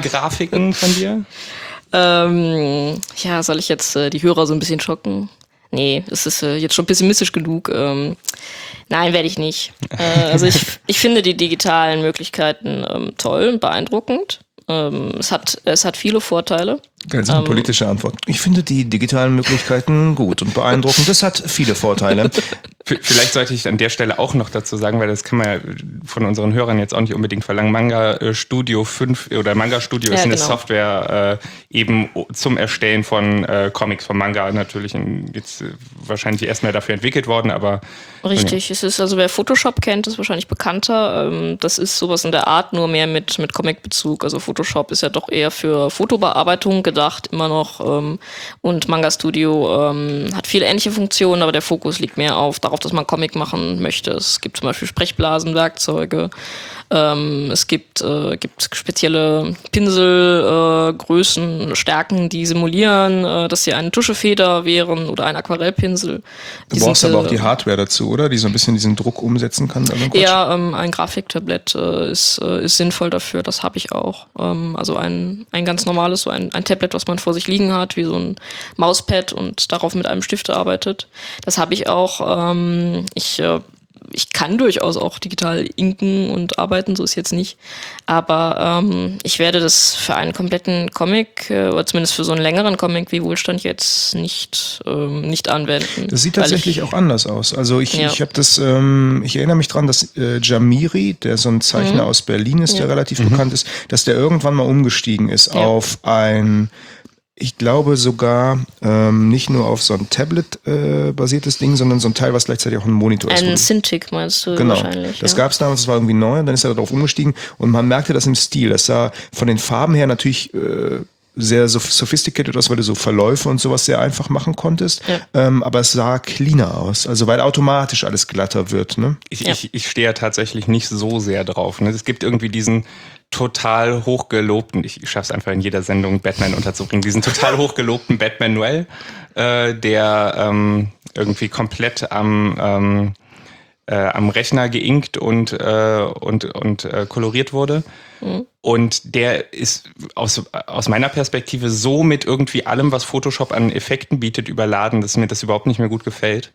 Computergrafiken von dir? Ähm, ja, soll ich jetzt äh, die Hörer so ein bisschen schocken? nee, das ist äh, jetzt schon pessimistisch genug. Ähm, nein, werde ich nicht. Äh, also ich, ich finde die digitalen Möglichkeiten ähm, toll und beeindruckend. Ähm, es hat, es hat viele Vorteile. Das ist eine politische Antwort. Ich finde die digitalen Möglichkeiten gut und beeindruckend. Das hat viele Vorteile. Vielleicht sollte ich an der Stelle auch noch dazu sagen, weil das kann man ja von unseren Hörern jetzt auch nicht unbedingt verlangen. Manga Studio fünf oder Manga Studio ja, ist eine genau. Software äh, eben zum Erstellen von äh, Comics, von Manga natürlich in, jetzt äh, wahrscheinlich erstmal dafür entwickelt worden, aber richtig, ja. Es ist also wer Photoshop kennt, ist wahrscheinlich bekannter. Ähm, das ist sowas in der Art, nur mehr mit mit Comic-Bezug. Also Photoshop ist ja doch eher für Fotobearbeitung gedacht, immer noch. Ähm, und Manga Studio ähm, hat viele ähnliche Funktionen, aber der Fokus liegt mehr auf darauf, dass man Comic machen möchte. Es gibt zum Beispiel Sprechblasenwerkzeuge. Ähm, es gibt, äh, gibt spezielle Pinselgrößen, äh, Stärken, die simulieren, äh, dass sie eine Tuschefeder wären oder ein Aquarellpinsel. Du brauchst sind, aber auch die Hardware dazu, oder? Die so ein bisschen diesen Druck umsetzen kann. Ja, ähm, ein Grafiktablett äh, ist, äh, ist sinnvoll dafür. Das habe ich auch. Ähm, also ein, ein ganz normales, so ein, ein Tablet, was man vor sich liegen hat, wie so ein Mauspad und darauf mit einem Stift arbeitet. Das habe ich auch. Ähm, ich äh, Ich kann durchaus auch digital inken und arbeiten, so ist jetzt nicht. Aber ähm, ich werde das für einen kompletten Comic, äh, oder zumindest für so einen längeren Comic wie Wohlstand jetzt nicht, ähm, nicht anwenden. Das sieht tatsächlich ich, auch anders aus. Also ich, ja. ich habe das, ähm, ich erinnere mich dran, dass äh, Jamiri, der so ein Zeichner mhm. aus Berlin ist, ja. der relativ mhm. bekannt ist, dass der irgendwann mal umgestiegen ist ja. auf ein ich glaube sogar ähm, nicht nur auf so ein Tablet-basiertes äh, Ding, sondern so ein Teil, was gleichzeitig auch ein Monitor ist. Ein Cintiq meinst du genau. wahrscheinlich. Das ja. gab es damals, das war irgendwie neu, und dann ist er darauf umgestiegen und man merkte das im Stil. Das sah von den Farben her natürlich äh, sehr sophisticated aus, weil du so Verläufe und sowas sehr einfach machen konntest. Ja. Ähm, aber es sah cleaner aus, also weil automatisch alles glatter wird. Ne? Ich, ja. ich, ich stehe ja tatsächlich nicht so sehr drauf. Ne? Es gibt irgendwie diesen total hochgelobten, ich schaffe es einfach in jeder Sendung Batman unterzubringen, diesen total hochgelobten Batman Noel, äh, der ähm, irgendwie komplett am ähm, äh, am Rechner geinkt und äh, und und äh, koloriert wurde. Mhm. Und der ist aus aus meiner Perspektive so mit irgendwie allem, was Photoshop an Effekten bietet, überladen, dass mir das überhaupt nicht mehr gut gefällt.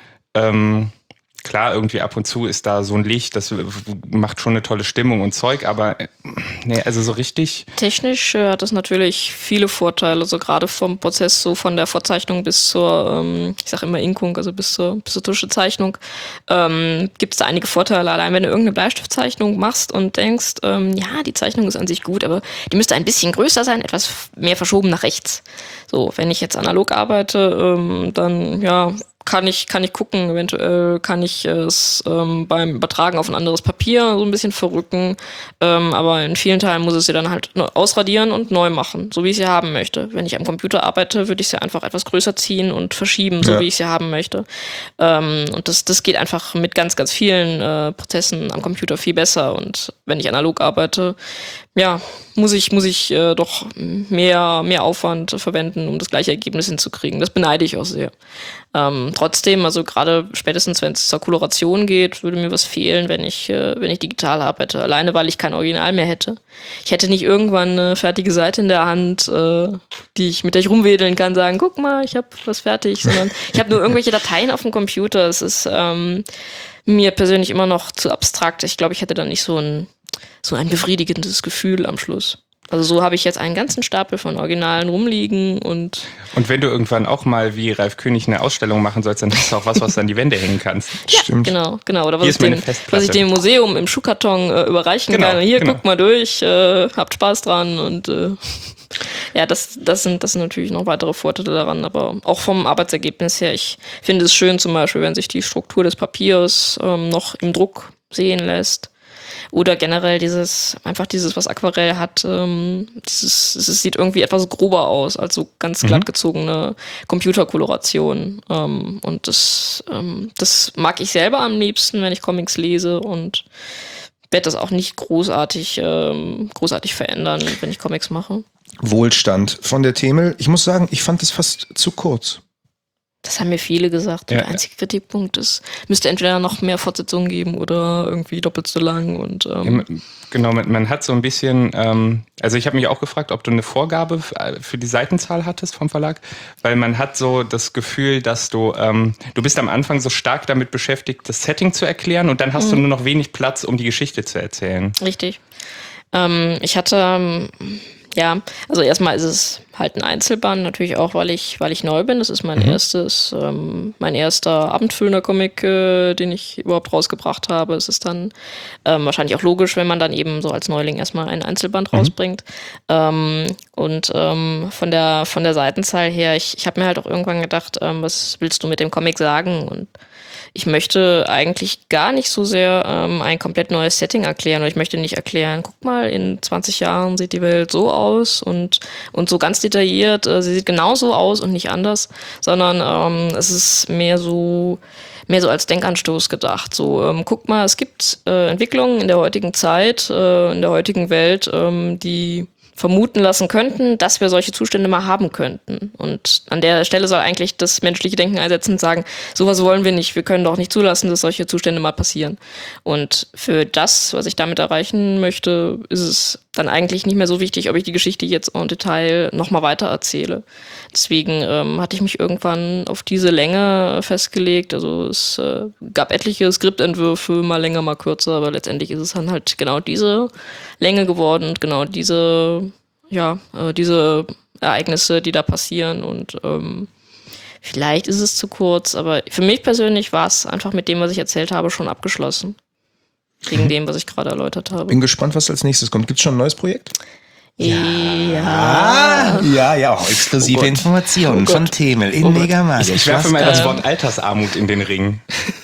Ähm, Klar, irgendwie ab und zu ist da so ein Licht, das macht schon eine tolle Stimmung und Zeug, aber nee, also so richtig. Technisch äh, hat das natürlich viele Vorteile, also gerade vom Prozess, so von der Vorzeichnung bis zur, ähm, ich sag immer Inkung, also bis zur, bis zur Tuschezeichnung, ähm, gibt es da einige Vorteile. Allein wenn du irgendeine Bleistiftzeichnung machst und denkst, ähm, ja, die Zeichnung ist an sich gut, aber die müsste ein bisschen größer sein, etwas mehr verschoben nach rechts. So, wenn ich jetzt analog arbeite, ähm, dann, ja, kann ich kann ich gucken, eventuell kann ich es ähm, beim Übertragen auf ein anderes Papier so ein bisschen verrücken, ähm, aber in vielen Teilen muss ich sie dann halt ausradieren und neu machen, so wie ich sie haben möchte. Wenn ich am Computer arbeite, würde ich sie einfach etwas größer ziehen und verschieben, so ja. wie ich sie haben möchte. Ähm, und das das geht einfach mit ganz, ganz vielen äh, Prozessen am Computer viel besser, und wenn ich analog arbeite, ja, muss ich muss ich äh, doch mehr mehr Aufwand verwenden, um das gleiche Ergebnis hinzukriegen. Das beneide ich auch sehr. Ähm, trotzdem, also gerade spätestens, wenn es zur Koloration geht, würde mir was fehlen, wenn ich äh, wenn ich digital arbeite. Alleine, weil ich kein Original mehr hätte. Ich hätte nicht irgendwann eine fertige Seite in der Hand, äh, die ich mit der ich rumwedeln kann, sagen, guck mal, ich habe was fertig, sondern ich habe nur irgendwelche Dateien auf dem Computer. Es ist ähm, mir persönlich immer noch zu abstrakt. Ich glaube, ich hätte dann nicht so ein so ein befriedigendes Gefühl am Schluss. Also so habe ich jetzt einen ganzen Stapel von Originalen rumliegen und... Und wenn du irgendwann auch mal wie Ralf König eine Ausstellung machen sollst, dann hast du auch was, was du an die Wände hängen kannst. Ja, stimmt. Genau, genau. Oder was ich, dem, was ich dem Museum im Schuhkarton äh, überreichen genau, kann. Hier, genau. Guckt mal durch, äh, habt Spaß dran und... Äh, ja, das, das, sind, das sind natürlich noch weitere Vorteile daran, aber auch vom Arbeitsergebnis her, ich finde es schön zum Beispiel, wenn sich die Struktur des Papiers ähm, noch im Druck sehen lässt. Oder generell dieses, einfach dieses, was Aquarell hat, ähm, dieses, es sieht irgendwie etwas grober aus, als so ganz glatt gezogene Computerkoloration. Ähm, und das, ähm, das mag ich selber am liebsten, wenn ich Comics lese, und werde das auch nicht großartig, ähm, großartig verändern, wenn ich Comics mache. Wohlstand von der Themel. Ich muss sagen, ich fand es fast zu kurz. Das haben mir viele gesagt. Ja, der einzige Kritikpunkt ist, müsste entweder noch mehr Fortsetzungen geben oder irgendwie doppelt so lang. Und, ähm ja, genau, man, man hat so ein bisschen, ähm, also ich habe mich auch gefragt, ob du eine Vorgabe für die Seitenzahl hattest vom Verlag, weil man hat so das Gefühl, dass du, ähm, du bist am Anfang so stark damit beschäftigt, das Setting zu erklären und dann hast mhm. du nur noch wenig Platz, um die Geschichte zu erzählen. Richtig. Ähm, ich hatte... Ähm Ja, also erstmal ist es halt ein Einzelband, natürlich auch, weil ich, weil ich neu bin. Das ist mein mhm. erstes, ähm, mein erster abendfüllender Comic, äh, den ich überhaupt rausgebracht habe. Es ist dann ähm, wahrscheinlich auch logisch, wenn man dann eben so als Neuling erstmal ein Einzelband mhm. rausbringt. Ähm, und ähm, von der von der Seitenzahl her, ich, ich habe mir halt auch irgendwann gedacht, ähm, was willst du mit dem Comic sagen? Und ich möchte eigentlich gar nicht so sehr ähm, ein komplett neues Setting erklären. Oder ich möchte nicht erklären, guck mal, in zwanzig Jahren sieht die Welt so aus und, und so ganz detailliert. Äh, sie sieht genauso aus und nicht anders, sondern ähm, es ist mehr so, mehr so als Denkanstoß gedacht. So, ähm, guck mal, es gibt äh, Entwicklungen in der heutigen Zeit, äh, in der heutigen Welt, ähm, die vermuten lassen könnten, dass wir solche Zustände mal haben könnten. Und an der Stelle soll eigentlich das menschliche Denken einsetzen und sagen, sowas wollen wir nicht, wir können doch nicht zulassen, dass solche Zustände mal passieren. Und für das, was ich damit erreichen möchte, ist es dann eigentlich nicht mehr so wichtig, ob ich die Geschichte jetzt en Detail nochmal weiter erzähle. Deswegen ähm, hatte ich mich irgendwann auf diese Länge festgelegt. Also es äh, gab etliche Skriptentwürfe, mal länger, mal kürzer, aber letztendlich ist es dann halt genau diese Länge geworden und genau diese, ja, äh, diese Ereignisse, die da passieren. Und ähm, vielleicht ist es zu kurz, aber für mich persönlich war es einfach mit dem, was ich erzählt habe, schon abgeschlossen. Wegen dem, was ich gerade erläutert habe. Bin gespannt, was als nächstes kommt. Gibt es schon ein neues Projekt? Ja. Ja, ja, ja auch exklusive oh Informationen oh von Themel in oh Megamagic. Ich werfe mal das Wort Altersarmut in den Ring.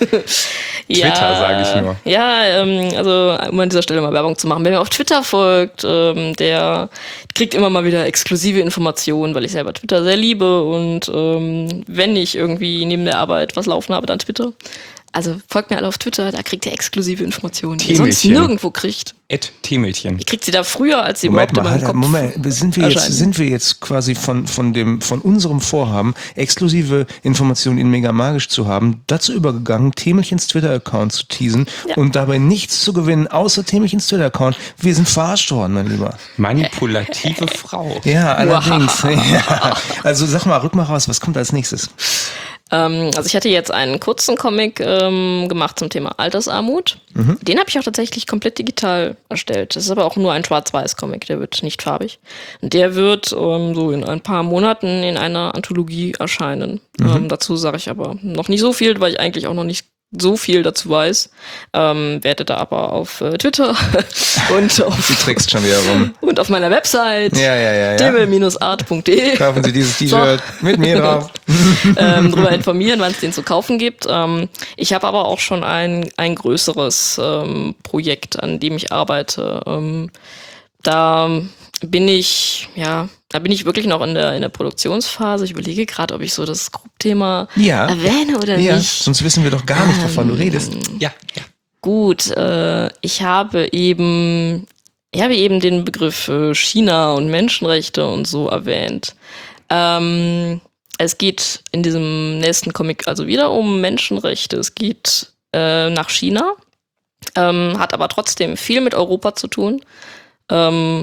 Ja, Twitter, sage ich nur. Ja, ähm, also um an dieser Stelle mal Werbung zu machen. Wer mir auf Twitter folgt, ähm, der kriegt immer mal wieder exklusive Informationen, weil ich selber Twitter sehr liebe und ähm, wenn ich irgendwie neben der Arbeit was laufen habe, dann Twitter. Also folgt mir alle auf Twitter, da kriegt ihr exklusive Informationen, die ihr sonst nirgendwo kriegt. Ed Temelchen. Ihr kriegt sie da früher, als sie Moment überhaupt mal, in meinem Kopf Moment, sind wir jetzt, sind wir jetzt quasi von, von dem, von unserem Vorhaben, exklusive Informationen in Megamagisch zu haben, dazu übergegangen, Temelchens Twitter-Account zu teasen ja. und dabei nichts zu gewinnen, außer Temelchens Twitter-Account. Wir sind verarscht worden, mein Lieber. Manipulative Frau. Ja, allerdings. Ja. Also sag mal, rück mal raus, was kommt als nächstes? Ähm, also ich hatte jetzt einen kurzen Comic ähm, gemacht zum Thema Altersarmut. Mhm. Den habe ich auch tatsächlich komplett digital erstellt. Das ist aber auch nur ein Schwarz-Weiß-Comic, der wird nicht farbig. Und der wird ähm, so in ein paar Monaten in einer Anthologie erscheinen. Mhm. Ähm, dazu sage ich aber noch nicht so viel, weil ich eigentlich auch noch nicht so viel dazu weiß. Ähm, werde da aber auf äh, Twitter und auf, Sie trickst schon wieder rum. Und auf meiner Website ja, ja, ja, ja. demel art punkt de kaufen Sie dieses T-Shirt so. Mit mir drauf. ähm, darüber informieren, wann es den zu kaufen gibt. Ähm, ich habe aber auch schon ein, ein größeres ähm, Projekt, an dem ich arbeite. Ähm, da bin ich, ja, da bin ich wirklich noch in der, in der Produktionsphase. Ich überlege gerade, ob ich so das Thema ja. erwähne oder ja. nicht. Sonst wissen wir doch gar nicht, wovon ähm, du redest. Ja, ja. Gut, äh, ich habe eben, ich habe eben den Begriff äh, China und Menschenrechte und so erwähnt. Ähm, es geht in diesem nächsten Comic also wieder um Menschenrechte. Es geht äh, nach China, ähm, hat aber trotzdem viel mit Europa zu tun. Ähm,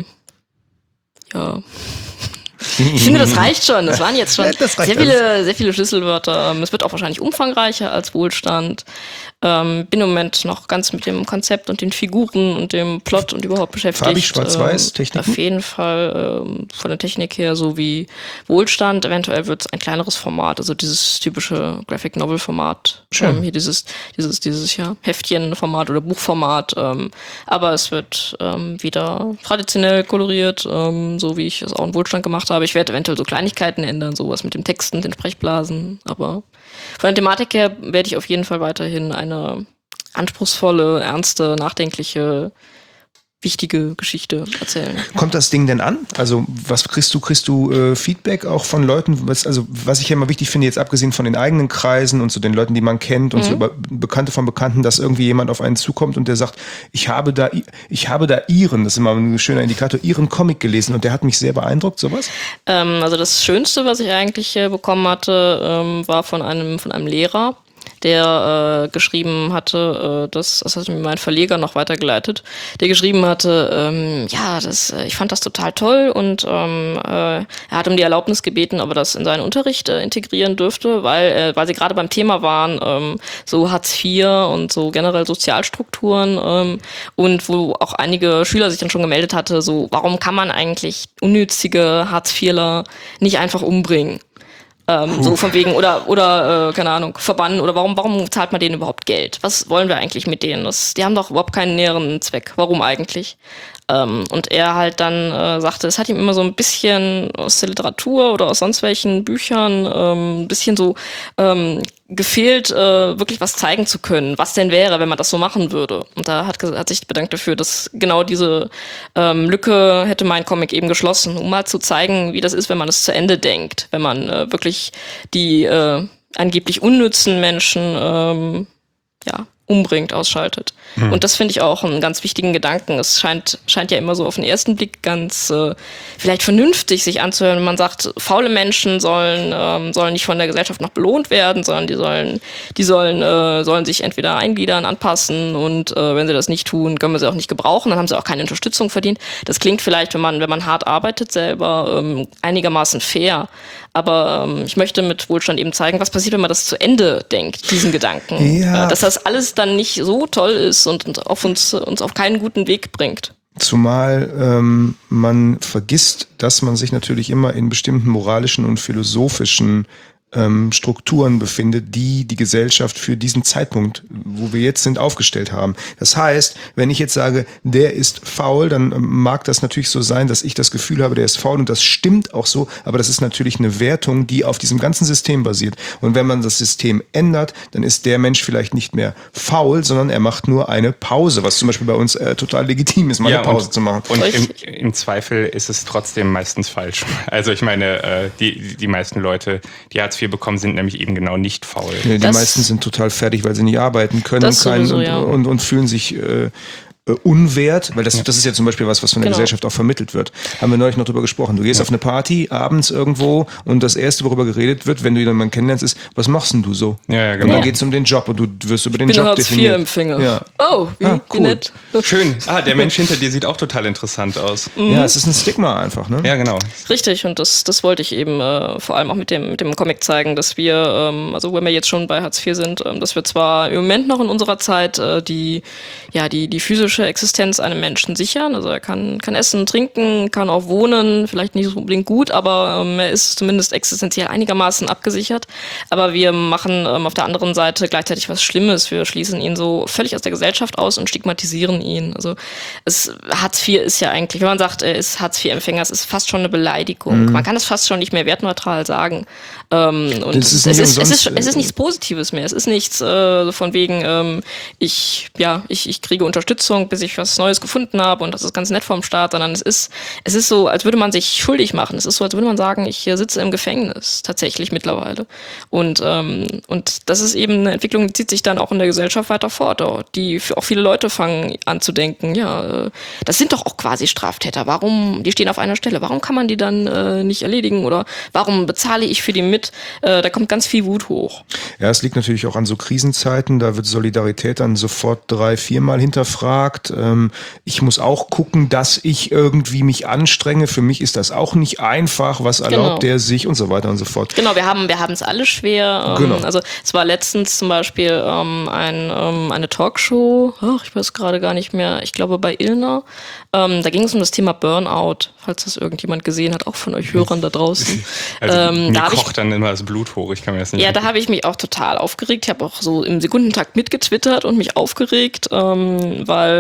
ja. Ich finde, das reicht schon. Das waren jetzt schon sehr viele, sehr viele Schlüsselwörter. Es wird auch wahrscheinlich umfangreicher als Wohlstand. Ähm, bin im Moment noch ganz mit dem Konzept und den Figuren und dem Plot und überhaupt beschäftigt. Farbig, schwarz-weiß, ähm, Techniken? Auf jeden Fall ähm, von der Technik her so wie Wohlstand. Eventuell wird es ein kleineres Format, also dieses typische Graphic Novel Format. Schön. Ähm, hier dieses, dieses, dieses ja, Heftchen-Format oder Buchformat. Ähm, aber es wird ähm, wieder traditionell koloriert, ähm, so wie ich es auch in Wohlstand gemacht habe. Ich werde eventuell so Kleinigkeiten ändern, sowas mit dem Texten, den Sprechblasen, aber von der Thematik her werde ich auf jeden Fall weiterhin eine anspruchsvolle, ernste, nachdenkliche, wichtige Geschichte erzählen. Kommt das Ding denn an? Also was kriegst du, kriegst du äh, Feedback auch von Leuten, was, also was ich ja immer wichtig finde, jetzt abgesehen von den eigenen Kreisen und so den Leuten, die man kennt und mhm. so über Bekannte von Bekannten, dass irgendwie jemand auf einen zukommt und der sagt, ich habe da, ich habe da ihren, das ist immer ein schöner Indikator, ihren Comic gelesen und der hat mich sehr beeindruckt, sowas? Ähm, also das Schönste, was ich eigentlich äh, bekommen hatte, ähm, war von einem, von einem Lehrer, der äh, geschrieben hatte, äh, das, das hat mir mein Verleger noch weitergeleitet, der geschrieben hatte, ähm, ja, das, äh, ich fand das total toll und ähm, äh, er hat um die Erlaubnis gebeten, ob er das in seinen Unterricht äh, integrieren dürfte, weil, äh, weil sie gerade beim Thema waren, ähm, so Hartz vier und so generell Sozialstrukturen ähm, und wo auch einige Schüler sich dann schon gemeldet hatte, so, warum kann man eigentlich unnützige Hartz-Vierler nicht einfach umbringen? Ähm, so von wegen, oder, oder äh, keine Ahnung, verbannen, oder warum, warum zahlt man denen überhaupt Geld? Was wollen wir eigentlich mit denen? Das, die haben doch überhaupt keinen näheren Zweck. Warum eigentlich? Ähm, und er halt dann äh, sagte, es hat ihm immer so ein bisschen aus der Literatur oder aus sonst welchen Büchern ähm, ein bisschen so ähm, gefehlt, äh, wirklich was zeigen zu können, was denn wäre, wenn man das so machen würde. Und da hat, hat sich bedankt dafür, dass genau diese ähm, Lücke hätte mein Comic eben geschlossen, um mal zu zeigen, wie das ist, wenn man es zu Ende denkt, wenn man äh, wirklich die äh, angeblich unnützen Menschen ähm, ja, umbringt, ausschaltet. Hm. Und das finde ich auch einen ganz wichtigen Gedanken. Es scheint, scheint ja immer so auf den ersten Blick ganz äh, vielleicht vernünftig sich anzuhören, wenn man sagt, faule Menschen sollen ähm, sollen nicht von der Gesellschaft noch belohnt werden, sondern die sollen die sollen äh, sollen sich entweder eingliedern, anpassen und äh, wenn sie das nicht tun, können wir sie auch nicht gebrauchen, dann haben sie auch keine Unterstützung verdient. Das klingt vielleicht, wenn man wenn man hart arbeitet selber, ähm, einigermaßen fair. Aber ähm, ich möchte mit Wohlstand eben zeigen, was passiert, wenn man das zu Ende denkt, diesen Gedanken. Ja. Äh, dass das alles dann nicht so toll ist und, und auf uns, uns auf keinen guten Weg bringt. Zumal ähm, man vergisst, dass man sich natürlich immer in bestimmten moralischen und philosophischen ähm, Strukturen befindet, die die Gesellschaft für diesen Zeitpunkt, wo wir jetzt sind, aufgestellt haben. Das heißt, wenn ich jetzt sage, der ist faul, dann mag das natürlich so sein, dass ich das Gefühl habe, der ist faul und das stimmt auch so, aber das ist natürlich eine Wertung, die auf diesem ganzen System basiert. Und wenn man das System ändert, dann ist der Mensch vielleicht nicht mehr faul, sondern er macht nur eine Pause, was zum Beispiel bei uns äh, total legitim ist, mal ja, eine Pause und, zu machen. Und im, im Zweifel ist es trotzdem meistens falsch. Also ich meine, äh, die, die meisten Leute, die Hartz vier bekommen, sind nämlich eben genau nicht faul. Ja, die das, meisten sind total fertig, weil sie nicht arbeiten können und, keinen, sowieso, ja. und, und, und fühlen sich äh, unwert, weil das, das ist ja zum Beispiel was, was von der genau. Gesellschaft auch vermittelt wird. Haben wir neulich noch drüber gesprochen. Du gehst ja. auf eine Party, abends irgendwo und das Erste, worüber geredet wird, wenn du jemanden kennenlernst, ist, was machst denn du so? Ja, ja, genau. Und dann geht es um den Job und du wirst über den bin Job Hartz definiert. vier Empfänger. Ja. Oh, wie, ah, cool. wie nett. Schön. Ah, der Mensch hinter dir sieht auch total interessant aus. Mhm. Ja, es ist ein Stigma einfach, ne? Ja, genau. Richtig, und das, das wollte ich eben äh, vor allem auch mit dem, mit dem Comic zeigen, dass wir, ähm, also wenn wir jetzt schon bei Hartz vier sind, ähm, dass wir zwar im Moment noch in unserer Zeit äh, die, ja, die, die physische Existenz einem Menschen sichern. Also er kann, kann essen, trinken, kann auch wohnen, vielleicht nicht so unbedingt gut, aber ähm, er ist zumindest existenziell einigermaßen abgesichert. Aber wir machen ähm, auf der anderen Seite gleichzeitig was Schlimmes. Wir schließen ihn so völlig aus der Gesellschaft aus und stigmatisieren ihn. Also es, Hartz vier ist ja eigentlich, wenn man sagt, er ist Hartz vier Empfänger, es ist fast schon eine Beleidigung. Mhm. Man kann es fast schon nicht mehr wertneutral sagen. Ähm, und das ist es, ist, umsonst, es, ist, es ist nichts Positives mehr. Es ist nichts äh, von wegen, ähm, ich, ja, ich, ich kriege Unterstützung, bis ich was Neues gefunden habe und das ist ganz nett vom Staat, sondern es ist, es ist so, als würde man sich schuldig machen. Es ist so, als würde man sagen, ich sitze im Gefängnis, tatsächlich mittlerweile. Und, ähm, und das ist eben eine Entwicklung, die zieht sich dann auch in der Gesellschaft weiter fort. Die auch viele Leute fangen an zu denken, ja, das sind doch auch quasi Straftäter. Warum, die stehen auf einer Stelle, warum kann man die dann äh, nicht erledigen oder warum bezahle ich für die mit? Äh, da kommt ganz viel Wut hoch. Ja, es liegt natürlich auch an so Krisenzeiten, da wird Solidarität dann sofort drei, viermal hinterfragt. Ähm, ich muss auch gucken, dass ich irgendwie mich anstrenge. Für mich ist das auch nicht einfach. Was erlaubt genau. der sich und so weiter und so fort. Genau, wir haben wir haben es alle schwer. Ähm, genau. Also es war letztens zum Beispiel ähm, ein, ähm, eine Talkshow, ach, ich weiß gerade gar nicht mehr, ich glaube bei Ilna. Ähm, da ging es um das Thema Burnout, falls das irgendjemand gesehen hat, auch von euch Hörern da draußen. Also ähm, mir da kocht ich, dann immer das Blut hoch. Ich kann mir das nicht. Ja, da habe ich mich auch total aufgeregt. Ich habe auch so im Sekundentakt mitgetwittert und mich aufgeregt, ähm, weil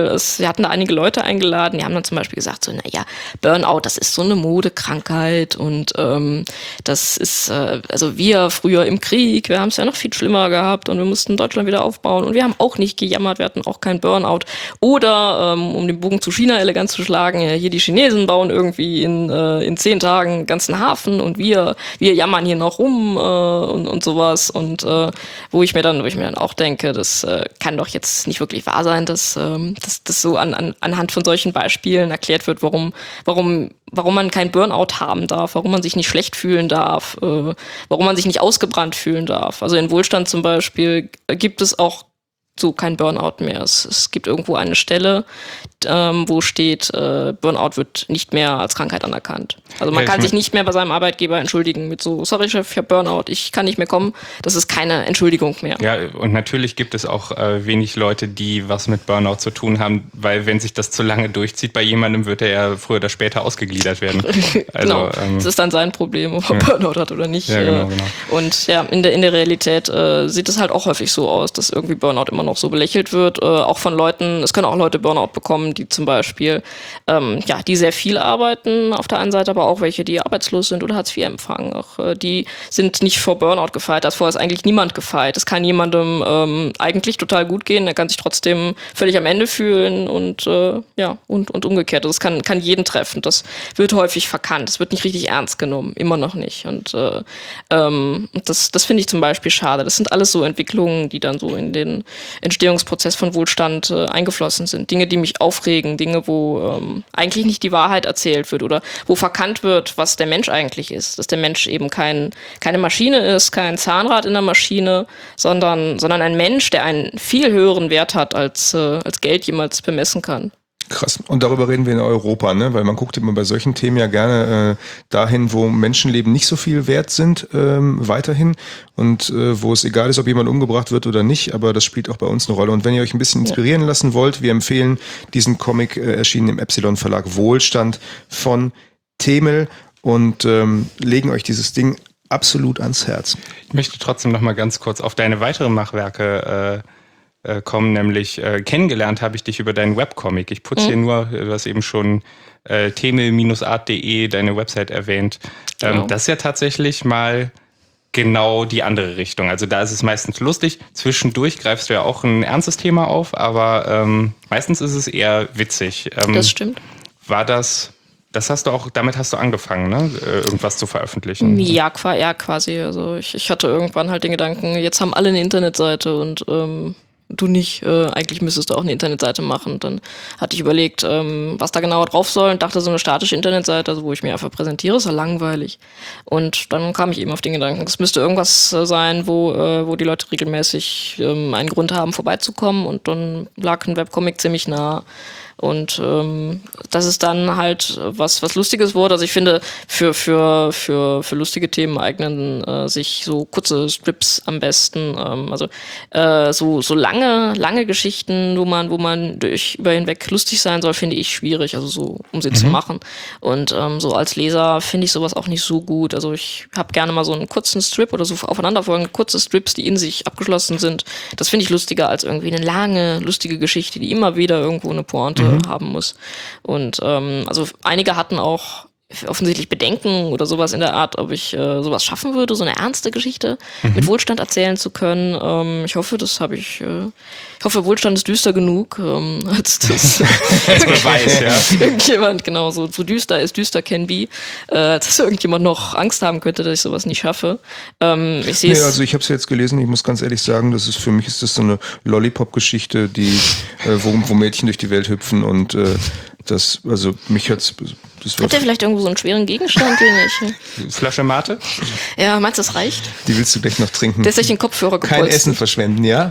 weil es, wir hatten da einige Leute eingeladen, die haben dann zum Beispiel gesagt, so, naja, Burnout, das ist so eine Modekrankheit und ähm, das ist, äh, also wir früher im Krieg, wir haben es ja noch viel schlimmer gehabt und wir mussten Deutschland wieder aufbauen und wir haben auch nicht gejammert, wir hatten auch keinen Burnout. Oder, ähm, um den Bogen zu China elegant zu schlagen, ja, hier die Chinesen bauen irgendwie in, äh, in zehn Tagen einen ganzen Hafen und wir, wir jammern hier noch rum äh, und, und sowas und äh, wo ich mir dann, wo ich mir dann auch denke, das äh, kann doch jetzt nicht wirklich wahr sein, dass ähm, dass das so an, an, anhand von solchen Beispielen erklärt wird, warum warum warum man kein Burnout haben darf, warum man sich nicht schlecht fühlen darf, äh, warum man sich nicht ausgebrannt fühlen darf. Also in Wohlstand zum Beispiel gibt es auch so kein Burnout mehr. Es, es gibt irgendwo eine Stelle, ähm, wo steht, äh, Burnout wird nicht mehr als Krankheit anerkannt. Also man ja, kann ich sich nicht mehr bei seinem Arbeitgeber entschuldigen mit so, sorry Chef, ich habe Burnout, ich kann nicht mehr kommen. Das ist keine Entschuldigung mehr. Ja, und natürlich gibt es auch äh, wenig Leute, die was mit Burnout zu tun haben, weil wenn sich das zu lange durchzieht bei jemandem, wird er ja früher oder später ausgegliedert werden. Also, genau, ähm, das ist dann sein Problem, ob er ja. Burnout hat oder nicht. Ja, genau, genau. Und ja, in der, in der Realität äh, sieht es halt auch häufig so aus, dass irgendwie Burnout immer noch so belächelt wird, äh, auch von Leuten, es können auch Leute Burnout bekommen, die zum Beispiel, ähm, ja, die sehr viel arbeiten auf der einen Seite, aber auch welche, die arbeitslos sind oder Hartz vier empfangen. Auch äh, die sind nicht vor Burnout gefeit, davor ist eigentlich niemand gefeit. Es kann jemandem ähm, eigentlich total gut gehen, er kann sich trotzdem völlig am Ende fühlen und äh, ja, und, und umgekehrt. Das kann, kann jeden treffen. Das wird häufig verkannt, es wird nicht richtig ernst genommen, immer noch nicht. Und äh, ähm, das, das finde ich zum Beispiel schade. Das sind alles so Entwicklungen, die dann so in den Entstehungsprozess von Wohlstand äh, eingeflossen sind. Dinge, die mich aufregen, Dinge, wo ähm, eigentlich nicht die Wahrheit erzählt wird oder wo verkannt wird, was der Mensch eigentlich ist. Dass der Mensch eben kein, keine Maschine ist, kein Zahnrad in der Maschine, sondern, sondern ein Mensch, der einen viel höheren Wert hat, als, äh, als Geld jemals bemessen kann. Krass. Und darüber reden wir in Europa, ne? Weil man guckt immer bei solchen Themen ja gerne äh, dahin, wo Menschenleben nicht so viel wert sind, ähm, weiterhin. Und äh, wo es egal ist, ob jemand umgebracht wird oder nicht, aber das spielt auch bei uns eine Rolle. Und wenn ihr euch ein bisschen inspirieren ja. lassen wollt, wir empfehlen diesen Comic, äh, erschienen im Epsilon Verlag, Wohlstand von Themel und ähm, legen euch dieses Ding absolut ans Herz. Ich möchte trotzdem noch mal ganz kurz auf deine weiteren Machwerke äh, kommen, nämlich äh, kennengelernt habe ich dich über deinen Webcomic. Ich putze mhm. hier nur, du hast eben schon äh, themel Bindestrich art punkt de, deine Website erwähnt. Ähm, genau. Das ist ja tatsächlich mal genau die andere Richtung. Also da ist es meistens lustig. Zwischendurch greifst du ja auch ein ernstes Thema auf, aber ähm, meistens ist es eher witzig. Ähm, das stimmt. War das... Das hast du auch, damit hast du angefangen, ne? Irgendwas zu veröffentlichen. Ja, ja, quasi. Also ich, ich hatte irgendwann halt den Gedanken, jetzt haben alle eine Internetseite und ähm, du nicht. Äh, eigentlich müsstest du auch eine Internetseite machen. Und dann hatte ich überlegt, ähm, was da genau drauf soll und dachte, so eine statische Internetseite, also wo ich mir einfach präsentiere, ist ja langweilig. Und dann kam ich eben auf den Gedanken, es müsste irgendwas sein, wo, äh, wo die Leute regelmäßig ähm, einen Grund haben, vorbeizukommen. Und dann lag ein Webcomic ziemlich nah. Und ähm, dass es dann halt was was Lustiges wurde. Also ich finde, für für für für lustige Themen eignen äh, sich so kurze Strips am besten. Ähm, also äh, so so lange lange Geschichten, wo man wo man durch über hinweg lustig sein soll, finde ich schwierig. Also so um sie mhm. zu machen. Und ähm, so als Leser finde ich sowas auch nicht so gut. Also ich habe gerne mal so einen kurzen Strip oder so aufeinanderfolgende kurze Strips, die in sich abgeschlossen sind. Das finde ich lustiger als irgendwie eine lange lustige Geschichte, die immer wieder irgendwo eine Pointe Mhm. haben muss. Und ähm, also einige hatten auch offensichtlich Bedenken oder sowas in der Art, ob ich äh, sowas schaffen würde, so eine ernste Geschichte mhm. mit Wohlstand erzählen zu können. Ähm, ich hoffe, das habe ich. Äh, ich hoffe, Wohlstand ist düster genug, ähm, als das als Beweis, ja. irgendjemand genau so, so düster ist, düster can be, äh, dass irgendjemand noch Angst haben könnte, dass ich sowas nicht schaffe. Ähm, ich sehe nee, also ich habe es jetzt gelesen. Ich muss ganz ehrlich sagen, das ist für mich ist das so eine Lollipop-Geschichte, die äh, wo, wo Mädchen durch die Welt hüpfen und äh, das, also mich hat's. Das Hat der vielleicht irgendwo so einen schweren Gegenstand, den ich... Flasche Mate? Ja, meinst du, das reicht? Die willst du gleich noch trinken. Der ist durch den Kopfhörer gepolstert. Kein Essen verschwenden, ja?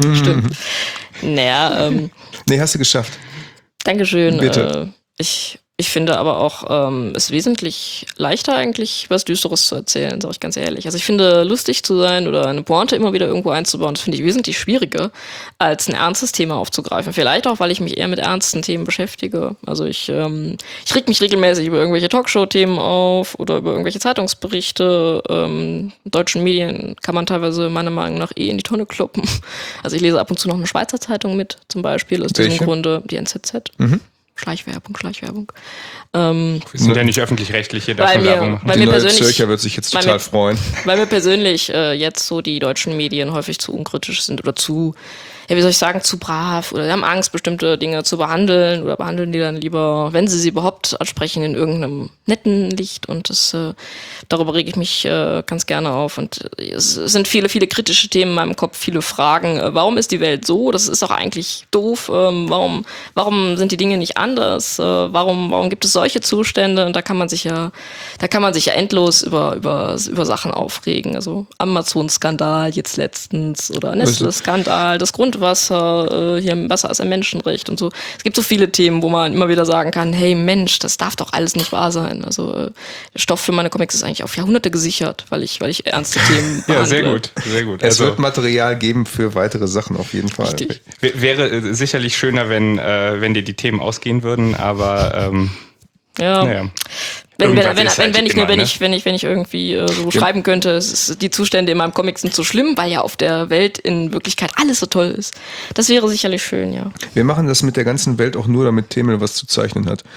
Stimmt. Naja, ähm... Nee, hast du geschafft. Dankeschön. Bitte. Äh, ich Ich finde aber auch, ähm, es wesentlich leichter eigentlich, was Düsteres zu erzählen, sage ich ganz ehrlich. Also ich finde, lustig zu sein oder eine Pointe immer wieder irgendwo einzubauen, das finde ich wesentlich schwieriger, als ein ernstes Thema aufzugreifen. Vielleicht auch, weil ich mich eher mit ernsten Themen beschäftige. Also ich, ähm, ich reg mich regelmäßig über irgendwelche Talkshow-Themen auf oder über irgendwelche Zeitungsberichte. Ähm, deutschen Medien kann man teilweise meiner Meinung nach eh in die Tonne kloppen. Also ich lese ab und zu noch eine Schweizer Zeitung mit, zum Beispiel, aus diesem Welche? Grunde die N Z Z. Mhm. Schleichwerbung, Schleichwerbung. Ähm, Wir sind ja nicht öffentlich-rechtliche, darf Weil man mir- Werbung machen. weil Die mir neue persönlich- Zürcher wird sich jetzt weil total mir- freuen. Weil mir persönlich äh, jetzt so die deutschen Medien häufig zu unkritisch sind oder zu, ja, wie soll ich sagen, zu brav oder sie haben Angst, bestimmte Dinge zu behandeln oder behandeln die dann lieber, wenn sie sie überhaupt ansprechen, in irgendeinem netten Licht und das, äh, darüber rege ich mich äh, ganz gerne auf und äh, es sind viele, viele kritische Themen in meinem Kopf, viele Fragen. Äh, warum ist die Welt so? Das ist doch eigentlich doof. Ähm, warum, warum sind die Dinge nicht anders? Äh, warum, warum gibt es solche Zustände? Und da kann man sich ja, da kann man sich ja endlos über, über, über Sachen aufregen. Also Amazon-Skandal jetzt letztens oder Nestle-Skandal, das Grundwasser, äh, hier im Wasser ist ein Menschenrecht und so. Es gibt so viele Themen, wo man immer wieder sagen kann, hey Mensch, das darf doch alles nicht wahr sein. Also äh, der Stoff für meine Comics ist eigentlich auf Jahrhunderte gesichert, weil ich, weil ich ernste Themen Ja, sehr behandle. gut, sehr gut. Es Also, wird Material geben für weitere Sachen auf jeden Fall. Richtig. w- wäre äh, sicherlich schöner, wenn, äh, wenn dir die Themen ausgehen würden, aber ähm, Ja. naja. Wenn, wenn, Irgendwas wenn, ist wenn, halt wenn, ich, immer, wenn, ne? ich, wenn, ich, wenn ich irgendwie äh, so schreiben könnte, es ist, die Zustände in meinem Comic sind so schlimm, weil ja auf der Welt in Wirklichkeit alles so toll ist. Das wäre sicherlich schön, ja. Wir machen das mit der ganzen Welt auch nur, damit Themel was zu zeichnen hat.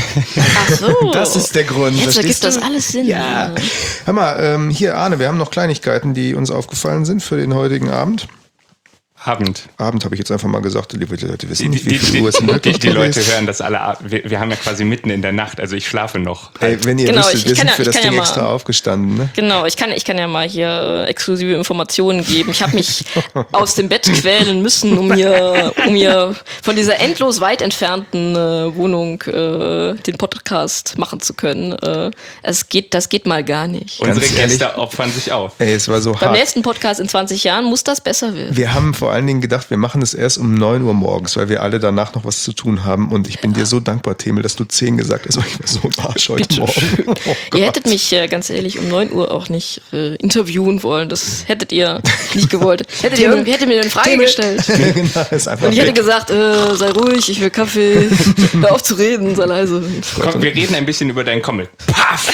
Ach so. Das ist der Grund. Jetzt verstehst ergibt das du? alles Sinn. Ja. Hör mal, ähm, hier Arne, wir haben noch Kleinigkeiten, die uns aufgefallen sind für den heutigen Abend. Abend. Abend habe ich jetzt einfach mal gesagt, liebe Leute, wissen Die, nicht, die, wie die, viel Uhr es die, wirklich die, die Leute ist. hören das alle ab. Wir, wir haben ja quasi mitten in der Nacht, also ich schlafe noch. Ey, wenn ihr Genau, wüsstet, ich- wir ich kann sind ja- für ich das kann ja Ding mal- extra aufgestanden. Ne? Genau, ich kann, ich kann ja mal hier äh, exklusive Informationen geben. Ich habe mich aus dem Bett quälen müssen, um mir, um mir von dieser endlos weit entfernten äh, Wohnung äh, den Podcast machen zu können. Äh, es geht, das geht mal gar nicht. Unsere Ganz ehrlich. Gäste opfern sich auf. Ey, es war so Beim hart. nächsten Podcast in zwanzig Jahren muss das besser werden. Wir haben vor allen Dingen gedacht, wir machen es erst um neun Uhr morgens, weil wir alle danach noch was zu tun haben. Und ich bin dir so dankbar, Themel, dass du zehn gesagt hast. Ich war so ein Arsch heute Bitte Morgen. Oh Ihr Gott. hättet mich äh, ganz ehrlich um neun Uhr auch nicht äh, interviewen wollen. Das hättet ihr nicht gewollt. Hättet ihr irgendwie, hättet mir eine Frage gestellt. genau, ist einfach Und ich hätte weg. gesagt, äh, sei ruhig, ich will Kaffee, hör auf zu reden, sei leise. Komm, wir reden ein bisschen über deinen Comic. Paff!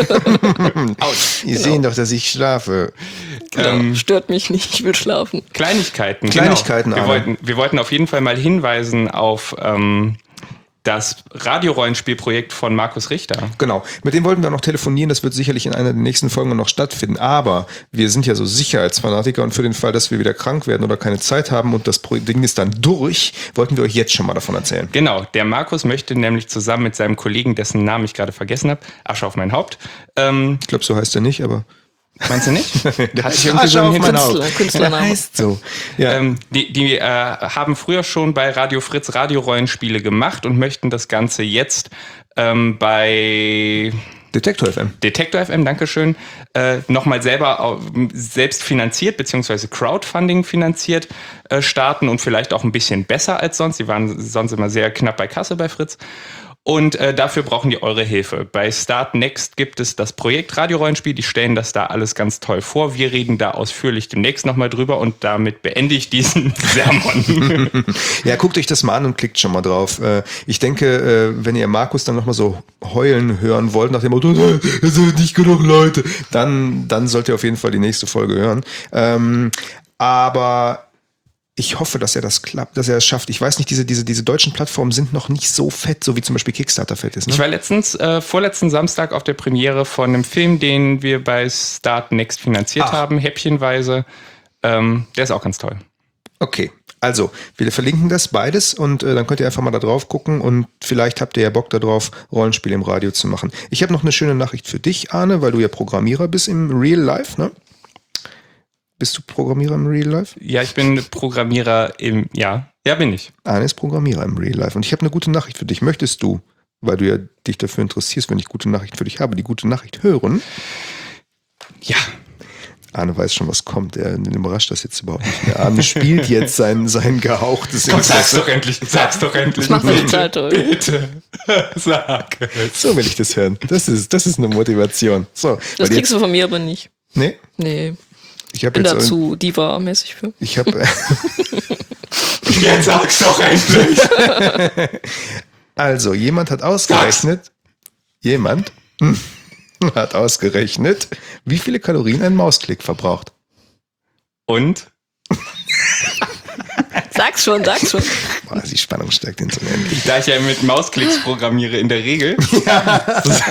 Autsch. Die sehen doch, dass ich schlafe. Ähm, Stört mich nicht, ich will schlafen. Kleinigkeiten. Kleinigkeiten, Genau. Wir, Arne. wollten, wir wollten auf jeden Fall mal hinweisen auf ähm, das Radiorollenspielprojekt von Markus Richter. Genau, mit dem wollten wir noch telefonieren, das wird sicherlich in einer der nächsten Folgen noch stattfinden, aber wir sind ja so Sicherheitsfanatiker und für den Fall, dass wir wieder krank werden oder keine Zeit haben und das Pro- Ding ist dann durch, wollten wir euch jetzt schon mal davon erzählen. Genau, der Markus möchte nämlich zusammen mit seinem Kollegen, dessen Namen ich gerade vergessen habe, Asche auf mein Haupt. Ähm, Ich glaube, so heißt er nicht, aber... meinst du nicht? Hat sich irgendwie Asche so auf ein mein Künstler- Haupt. Künstlername. Er heißt so. Ja. Ähm, die die äh, haben früher schon bei Radio Fritz Radiorollenspiele gemacht und möchten das Ganze jetzt ähm, bei Detektor F M. Detektor F M, Dankeschön, äh, nochmal selber au- selbst finanziert beziehungsweise Crowdfunding finanziert äh, starten und vielleicht auch ein bisschen besser als sonst. Die waren sonst immer sehr knapp bei Kasse bei Fritz. Und äh, dafür brauchen die eure Hilfe. Bei Start Next gibt es das Projekt Radiorollenspiel. Die stellen das da alles ganz toll vor. Wir reden da ausführlich demnächst nochmal drüber und damit beende ich diesen Sermon. Ja, guckt euch das mal an und klickt schon mal drauf. Äh, Ich denke, äh, wenn ihr Markus dann nochmal so heulen hören wollt, nach dem Motto, es sind nicht genug Leute, dann, dann sollt ihr auf jeden Fall die nächste Folge hören. Ähm, aber ich hoffe, dass er das klappt, dass er es schafft. Ich weiß nicht, diese, diese, diese deutschen Plattformen sind noch nicht so fett, so wie zum Beispiel Kickstarter fett ist. Ne? Ich war letztens, äh, vorletzten Samstag auf der Premiere von einem Film, den wir bei Start Next finanziert Ach. haben, häppchenweise. Ähm, der ist auch ganz toll. Okay, also wir verlinken das beides und äh, dann könnt ihr einfach mal da drauf gucken und vielleicht habt ihr ja Bock darauf, Rollenspiele im Radio zu machen. Ich habe noch eine schöne Nachricht für dich, Arne, weil du ja Programmierer bist im Real Life, ne? Bist du Programmierer im Real Life? Ja, ich bin Programmierer im, ja, ja bin ich. Arne ist Programmierer im Real Life und ich habe eine gute Nachricht für dich. Möchtest du, weil du ja dich dafür interessierst, wenn ich gute Nachrichten für dich habe, die gute Nachricht hören? Ja. Arne weiß schon, was kommt. Er den überrascht das jetzt überhaupt nicht mehr. Arne spielt jetzt sein, sein gehauchtes Komm, sag's doch endlich, sag's doch endlich. Das macht mich total toll. Bitte, sag es. So will ich das hören. Das ist, das ist eine Motivation. So, Das kriegst du von mir aber nicht. Nee, Nee, ich habe bin jetzt... dazu Diva-mäßig für. Ich habe... Jetzt sag's doch endlich. Also, jemand hat ausgerechnet... Jemand hat ausgerechnet, wie viele Kalorien ein Mausklick verbraucht. Und? Sag's schon, sag's schon. Boah, die Spannung steigt ins Unendliche. Da ich ja mit Mausklicks programmiere in der Regel, das ist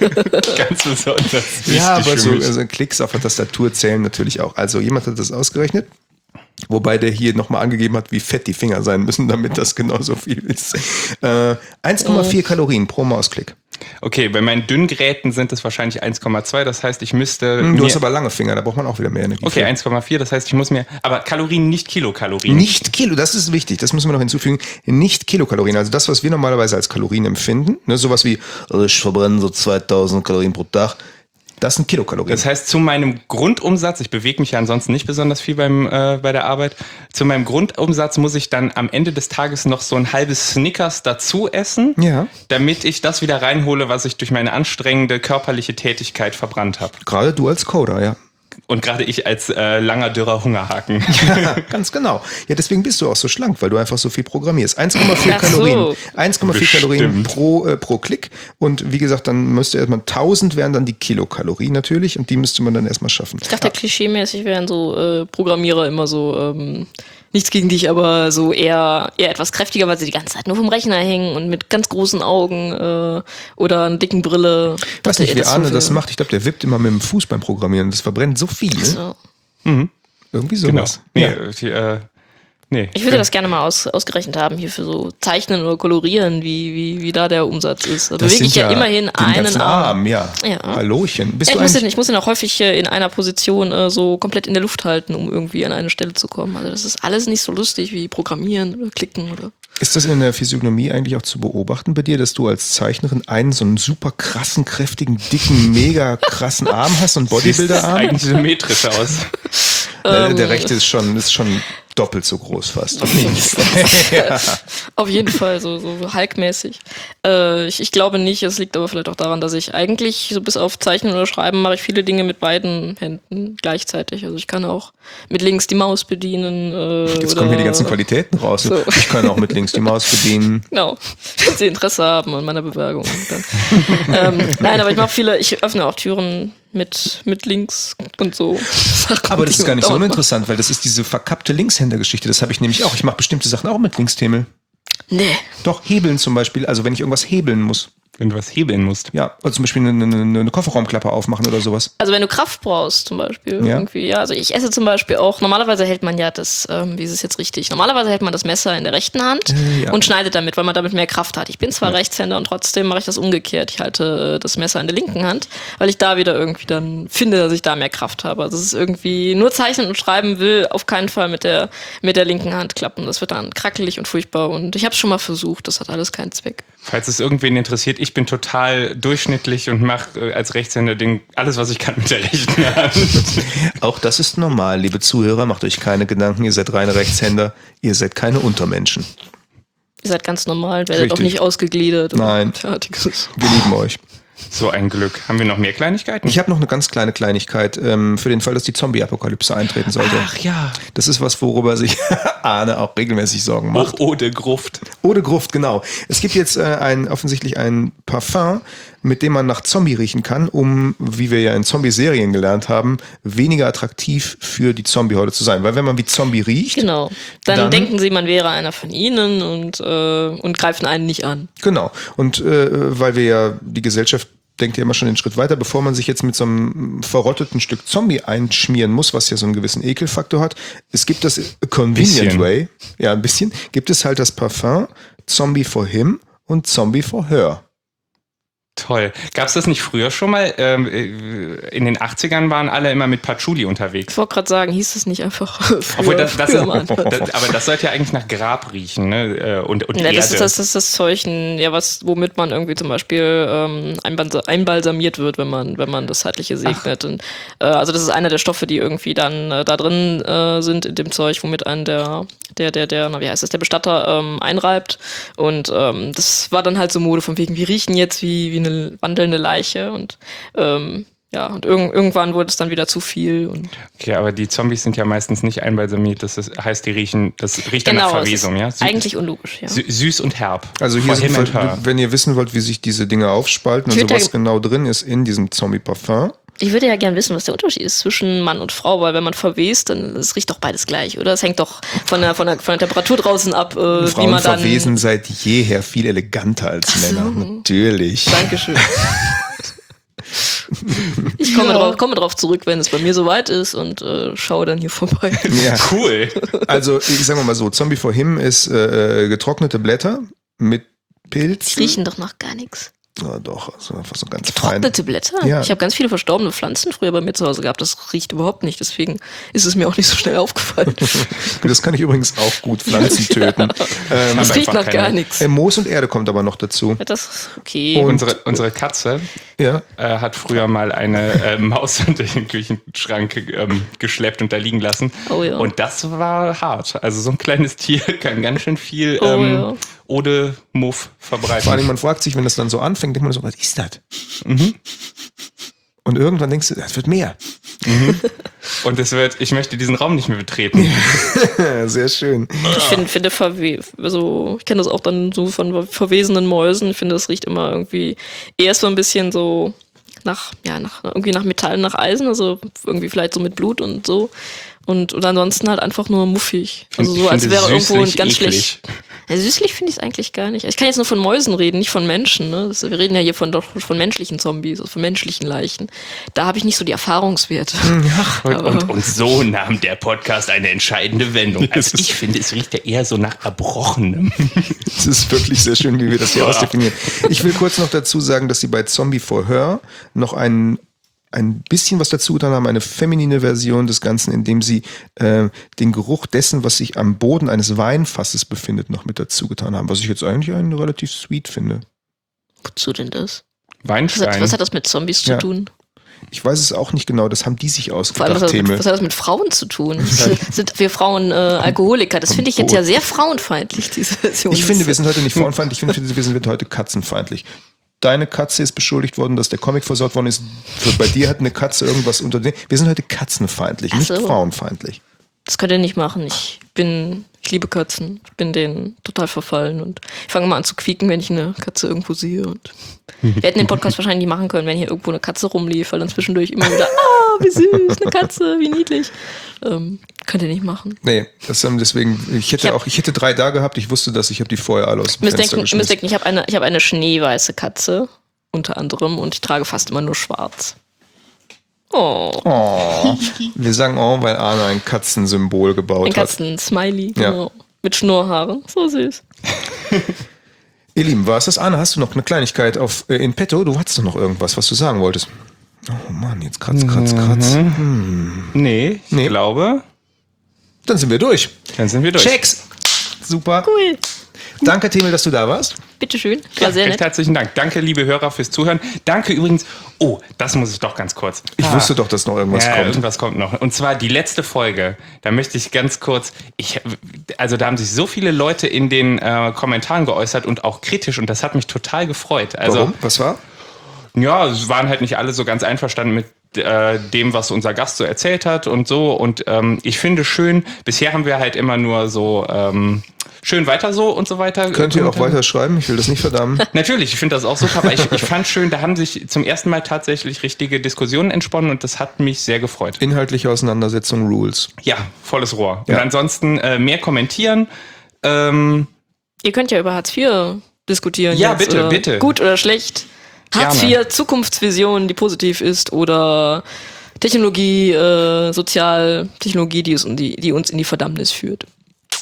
ganz besonders wichtig Ja, aber für so mich. also Klicks auf der Tastatur zählen natürlich auch. Also jemand hat das ausgerechnet, wobei der hier nochmal angegeben hat, wie fett die Finger sein müssen, damit das genauso viel ist. Äh, eins Komma vier Kalorien pro Mausklick. Okay, bei meinen dünnen Geräten sind es wahrscheinlich eins Komma zwei, das heißt, ich müsste... Hm, du mir, hast aber lange Finger, da braucht man auch wieder mehr Energie. okay, für. eins Komma vier, das heißt, ich muss mir... Aber Kalorien, nicht Kilokalorien. Nicht Kilo, das ist wichtig, das müssen wir noch hinzufügen. Nicht Kilokalorien, also das, was wir normalerweise als Kalorien empfinden, ne, sowas wie, also ich verbrenne so zweitausend Kalorien pro Tag, das sind Kilokalorien. Das heißt, zu meinem Grundumsatz, ich bewege mich ja ansonsten nicht besonders viel beim, äh, bei der Arbeit, zu meinem Grundumsatz muss ich dann am Ende des Tages noch so ein halbes Snickers dazu essen, Ja. damit ich das wieder reinhole, was ich durch meine anstrengende körperliche Tätigkeit verbrannt habe. Gerade du als Coder, ja. Und gerade ich als äh, langer, dürrer Hungerhaken. Ja, ganz genau. Ja, deswegen bist du auch so schlank, weil du einfach so viel programmierst. eins Komma vier Ach so. Kalorien. eins Komma vier Bestimmt. Kalorien pro, äh, pro Klick. Und wie gesagt, dann müsste erstmal tausend wären dann die Kilokalorien natürlich und die müsste man dann erstmal schaffen. Ich dachte, klischeemäßig wären so äh, Programmierer immer so, ähm, nichts gegen dich, aber so eher, eher etwas kräftiger, weil sie die ganze Zeit nur vom Rechner hängen und mit ganz großen Augen äh, oder einer dicken Brille. Ich weiß Dachte, nicht, ihr, wie das Arne so das viel- macht. Ich glaube, der wippt immer mit dem Fuß beim Programmieren. Das verbrennt so viel. So. Irgendwie Genau. sowas. Nee, Ja. die, äh, nee. Ich würde das gerne mal aus, ausgerechnet haben, hier für so Zeichnen oder Kolorieren, wie, wie, wie da der Umsatz ist. Da Das bewege ich sind ja, immerhin den einen ganzen Arm. Arm. Ja. Ja. Hallöchen. Bist Ja, du ich, muss eigentlich... den, ich muss den auch häufig äh, in einer Position äh, so komplett in der Luft halten, um irgendwie an eine Stelle zu kommen. Also das ist alles nicht so lustig wie Programmieren oder Klicken oder. Ist das in der Physiognomie eigentlich auch zu beobachten bei dir, dass du als Zeichnerin einen so einen super krassen, kräftigen, dicken, mega krassen Arm hast, so einen Sieht Bodybuilder-Arm? eigentlich symmetrisch aus. Äh, der rechte ist schon, ist schon doppelt so groß fast. Auf jeden Fall, so, so Hulk-mäßig. Äh, ich, ich glaube nicht, es liegt aber vielleicht auch daran, dass ich eigentlich, so bis auf Zeichnen oder Schreiben, mache ich viele Dinge mit beiden Händen gleichzeitig. Also ich kann auch mit links die Maus bedienen. Äh, Jetzt oder, kommen hier die ganzen Qualitäten raus. So. Ich kann auch mit links die Maus bedienen. Genau, wenn sie Interesse haben an meiner Bewerbung. Dann. ähm, nein, aber ich mache viele, ich öffne auch Türen mit, mit links und so. Aber das ist gar nicht so Dauert mal. uninteressant, weil das ist diese verkappte Linkshänder-Geschichte. Das habe ich nämlich auch. Ich mache bestimmte Sachen auch mit Linkstemmel. Nee. Doch, hebeln zum Beispiel. Also wenn ich irgendwas hebeln muss. Wenn du was hebeln musst. Ja, oder zum Beispiel eine, eine, eine Kofferraumklappe aufmachen oder sowas. Also wenn du Kraft brauchst zum Beispiel Ja. irgendwie, ja, also ich esse zum Beispiel auch, normalerweise hält man ja das, ähm, wie ist es jetzt richtig, normalerweise hält man das Messer in der rechten Hand Äh, ja. und schneidet damit, weil man damit mehr Kraft hat. Ich bin zwar Rechtshänder und trotzdem mache ich das umgekehrt. Ich halte äh, das Messer in der linken Hand, weil ich da wieder irgendwie dann finde, dass ich da mehr Kraft habe. Also es ist irgendwie, nur zeichnen und schreiben will auf keinen Fall mit der, mit der linken Hand klappen. Das wird dann krackelig und furchtbar und ich habe es schon mal versucht, das hat alles keinen Zweck. Falls es irgendwen interessiert, ich bin total durchschnittlich und mache äh, als Rechtshänder Ding alles, was ich kann mit der rechten Hand. Auch das ist normal, liebe Zuhörer. Macht euch keine Gedanken. Ihr seid reine Rechtshänder. Ihr seid keine Untermenschen. Ihr seid ganz normal, werdet auch Richtig. nicht ausgegliedert. Nein. Fertiges. Wir lieben euch. So ein Glück. Haben wir noch mehr Kleinigkeiten? Ich habe noch eine ganz kleine Kleinigkeit ähm, für den Fall, dass die Zombie-Apokalypse eintreten sollte. Ach ja. Das ist was, worüber sich Arne auch regelmäßig Sorgen macht. Oh, Ode Gruft. Ode Gruft, genau. Es gibt jetzt äh, ein, offensichtlich ein Parfum, mit dem man nach Zombie riechen kann, um, wie wir ja in Zombie-Serien gelernt haben, weniger attraktiv für die Zombie-Horde zu sein. Weil wenn man wie Zombie riecht, Genau. Dann, Dann- denken sie, man wäre einer von ihnen und, äh, und greifen einen nicht an. genau. Und äh, weil wir ja, die Gesellschaft denkt ja immer schon den Schritt weiter, bevor man sich jetzt mit so einem verrotteten Stück Zombie einschmieren muss, was ja so einen gewissen Ekelfaktor hat. Es gibt das Convenient Bisschen. Way, ja ein bisschen, gibt es halt das Parfum Zombie for Him und Zombie for Her. Toll. Gab es das nicht früher schon mal? Ähm, in den achtzigern waren alle immer mit Patchouli unterwegs. Ich wollte gerade sagen, hieß es nicht einfach früher, Obwohl das, das, früher ist, das, aber das sollte ja eigentlich nach Grab riechen, ne? Und, und ja, Erde. das ist das, das, ist das Zeug, ja, was, womit man irgendwie zum Beispiel ähm, einbalsamiert wird, wenn man, wenn man das Zeitliche segnet. Und, äh, also das ist einer der Stoffe, die irgendwie dann äh, da drin äh, sind in dem Zeug, womit einen der, der, der, der, na wie heißt das, der Bestatter ähm, einreibt. Und ähm, das war dann halt so Mode von wegen, wir riechen jetzt wie, wie eine wandelnde Leiche und ähm, ja, und irg- irgendwann wurde es dann wieder zu viel. Und okay, aber die Zombies sind ja meistens nicht einbalsamiert, das ist, heißt, die riechen, das riecht dann genau, nach Verwesung, ja? Sü- eigentlich unlogisch, ja. Sü- süß und herb. Also hier For him sind, and her. wenn ihr wissen wollt, wie sich diese Dinge aufspalten, Ich also würd was ja- genau drin ist in diesem Zombie-Parfum. Ich würde ja gern wissen, was der Unterschied ist zwischen Mann und Frau, weil wenn man verwest, dann es riecht doch beides gleich, oder? Es hängt doch von der, von der, von der Temperatur draußen ab, äh, wie Frauen man dann... verwesen seit jeher viel eleganter als Männer, natürlich. Dankeschön. Ich komme, drauf, komme drauf zurück, wenn es bei mir soweit ist und äh, schaue dann hier vorbei. Ja. Cool. Also ich sage mal so, Zombie for Him ist äh, getrocknete Blätter mit Die Pilzen. riechen doch noch gar nichts. Ja, doch, also einfach so ganz fein. Trocknete Blätter? Ja. Ich habe ganz viele verstorbene Pflanzen früher bei mir zu Hause gehabt. Das riecht überhaupt nicht. Deswegen ist es mir auch nicht so schnell aufgefallen. Das kann ich übrigens auch gut, Pflanzen töten. Ähm, Das riecht einfach nach keine- gar nichts. äh, Moos und Erde kommt aber noch dazu. Ja, das ist okay. Und- Unsere, unsere Katze Ja. äh, hat früher mal eine äh, Maus unter den Küchenschrank ähm, geschleppt und da liegen lassen. Oh ja. Und das war hart. Also so ein kleines Tier kann ganz schön viel Oh ähm, ja. Ode Muff Vor allem, verbreiten. man fragt sich, wenn das dann so anfängt, denkt man so, was ist das? Mhm. Und irgendwann denkst du, das wird mehr. Und es wird, ich möchte diesen Raum nicht mehr betreten. Ja, sehr schön. Ich finde, finde verwe also ich kenne das auch dann so von verwesenen Mäusen. Ich finde, das riecht immer irgendwie eher so ein bisschen so nach, ja, nach, irgendwie nach Metall, nach Eisen, also irgendwie vielleicht so mit Blut und so. Und, und ansonsten halt einfach nur muffig. Also Ich so, als finde wäre irgendwo ein süßlich ganz eklig. schlecht. Ja, süßlich finde ich es eigentlich gar nicht. Ich kann jetzt nur von Mäusen reden, nicht von Menschen. Ne? Das, wir reden ja hier von, doch von menschlichen Zombies, also von menschlichen Leichen. Da habe ich nicht so die Erfahrungswerte. Und, Aber- und, und so nahm der Podcast eine entscheidende Wendung. Also ich finde, es riecht ja eher so nach Erbrochenem. Es ist wirklich sehr schön, wie wir das hier ausdefinieren. Ich will kurz noch dazu sagen, dass sie bei Zombie for Her noch einen ein bisschen was dazu getan haben, eine feminine Version des Ganzen, indem sie äh, den Geruch dessen, was sich am Boden eines Weinfasses befindet, noch mit dazu getan haben, was ich jetzt eigentlich einen relativ sweet finde. Wozu denn das? Was Weinstein. hat, was hat das mit Zombies zu Ja. tun? Ich weiß es auch nicht genau, das haben die sich Vor allem, ausgedacht, was hat, Theme. was hat das mit Frauen zu tun? Sind wir Frauen äh, Alkoholiker? Das finde ich jetzt ja sehr frauenfeindlich, diese Version. Ich finde, wir sind heute nicht frauenfeindlich, ich finde, wir sind heute katzenfeindlich. Deine Katze ist beschuldigt worden, dass der Comic versaut worden ist. Bei dir hat eine Katze irgendwas unter den. Wir sind heute katzenfeindlich, Ach nicht so. frauenfeindlich. Das könnt ihr nicht machen. Ich bin, ich liebe Katzen. Ich bin denen total verfallen und ich fange mal an zu quieken, wenn ich eine Katze irgendwo sehe. Und wir hätten den Podcast wahrscheinlich nicht machen können, wenn hier irgendwo eine Katze rumlief, weil dann zwischendurch immer wieder, ah, wie süß, eine Katze, wie niedlich. Ähm, könnt ihr nicht machen. Nee, das haben deswegen, ich hätte Ich hab- auch, ich hätte drei da gehabt, ich wusste das, ich habe die vorher alle aus dem Ihr müsst Fenster denken, ihr müsst geschmissen. denken, ich habe eine, ich habe eine schneeweiße Katze, unter anderem, und ich trage fast immer nur schwarz. Oh, Oh, wir sagen oh, weil Arne ein Katzensymbol gebaut ein hat. Katzen-Smiley, Ja. genau. Mit Schnurrhaaren. So süß. Ihr Lieben, war es das? Arne, hast du noch eine Kleinigkeit auf, äh, in petto? Du hattest doch noch irgendwas, was du sagen wolltest. Oh Mann, jetzt kratz, kratz, kratz. Nee, ich Nee. glaube, Dann sind wir durch. dann sind wir durch. Checks. Super. Cool. Danke, Themel, dass du da warst. Bitteschön. Ja, War sehr recht nett. herzlichen Dank. Danke, liebe Hörer, fürs Zuhören. Danke übrigens. Oh, das muss ich doch ganz kurz. Ich Ah. wusste doch, dass noch irgendwas ja, kommt. irgendwas kommt noch. Und zwar die letzte Folge. Da möchte ich ganz kurz, ich, also da haben sich so viele Leute in den äh, Kommentaren geäußert und auch kritisch und das hat mich total gefreut. Also, Warum? Was war? ja, es waren halt nicht alle so ganz einverstanden mit äh, dem, was unser Gast so erzählt hat und so. Und ähm, ich finde schön, bisher haben wir halt immer nur so ähm, schön weiter so und so weiter. Könnt ihr auch weiter schreiben? Ich will das nicht verdammen. Natürlich, ich finde das auch super, aber ich, ich fand schön, da haben sich zum ersten Mal tatsächlich richtige Diskussionen entsponnen und das hat mich sehr gefreut. Inhaltliche Auseinandersetzung Rules. Ja, volles Rohr. Ja. Und ansonsten äh, mehr kommentieren. Ähm, Ihr könnt ja über Hartz vier diskutieren. Ja, jetzt, bitte, oder bitte. Gut oder schlecht. Hartz Gerne. vier, Zukunftsvision, die positiv ist, oder Technologie, äh, Sozialtechnologie, die, uns in die, die uns in die Verdammnis führt.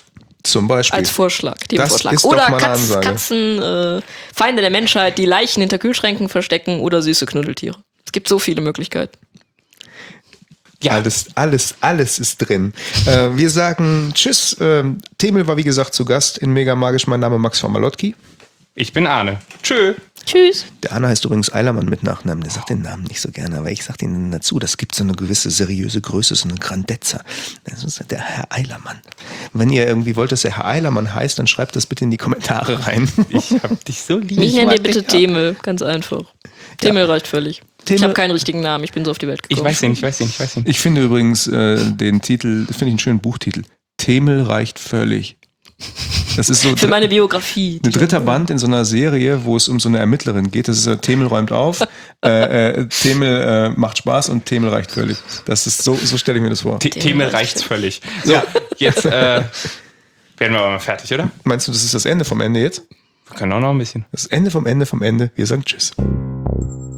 Zum Beispiel. Als Vorschlag, Themenvorschlag. Das ist doch Oder mal eine Katz, Ansage. Katzen, äh, Feinde der Menschheit, die Leichen hinter Kühlschränken verstecken oder süße Knuddeltiere. Es gibt so viele Möglichkeiten. Ja. Alles, alles, alles ist drin. Äh, wir sagen Tschüss. Ähm, Themel war wie gesagt zu Gast in Mega Magisch. Mein Name Max von Malotki. Ich bin Arne. Tschö. Tschüss. Der Arne heißt übrigens Eilermann mit Nachnamen. Der sagt den Namen nicht so gerne, aber ich sag den dazu. Das gibt so eine gewisse seriöse Größe, so eine Grandezza. Das ist der Herr Eilermann. Wenn ihr irgendwie wollt, dass der Herr Eilermann heißt, dann schreibt das bitte in die Kommentare rein. Ich hab dich so lieb. Ich nenne mag dir bitte dich. Themel, ganz einfach. Themel reicht völlig. Themel- Ich habe keinen richtigen Namen, ich bin so auf die Welt Ich gekommen. weiß ihn, ich weiß ihn, ich weiß ihn. Ich finde übrigens äh, den Titel, finde ich einen schönen Buchtitel. Themel reicht völlig. Das ist so Für meine Biografie. ein dritter Band in so einer Serie, wo es um so eine Ermittlerin geht. Das ist äh, Themel räumt auf, äh, äh, Themel äh, macht Spaß und Themel reicht völlig. Das ist so, so stelle ich mir das vor. The- Themel reicht's völlig. So, jetzt äh, werden wir aber mal fertig, oder? Meinst du, das ist das Ende vom Ende jetzt? Wir können auch noch ein bisschen. Das Ende vom Ende vom Ende. Wir sagen Tschüss.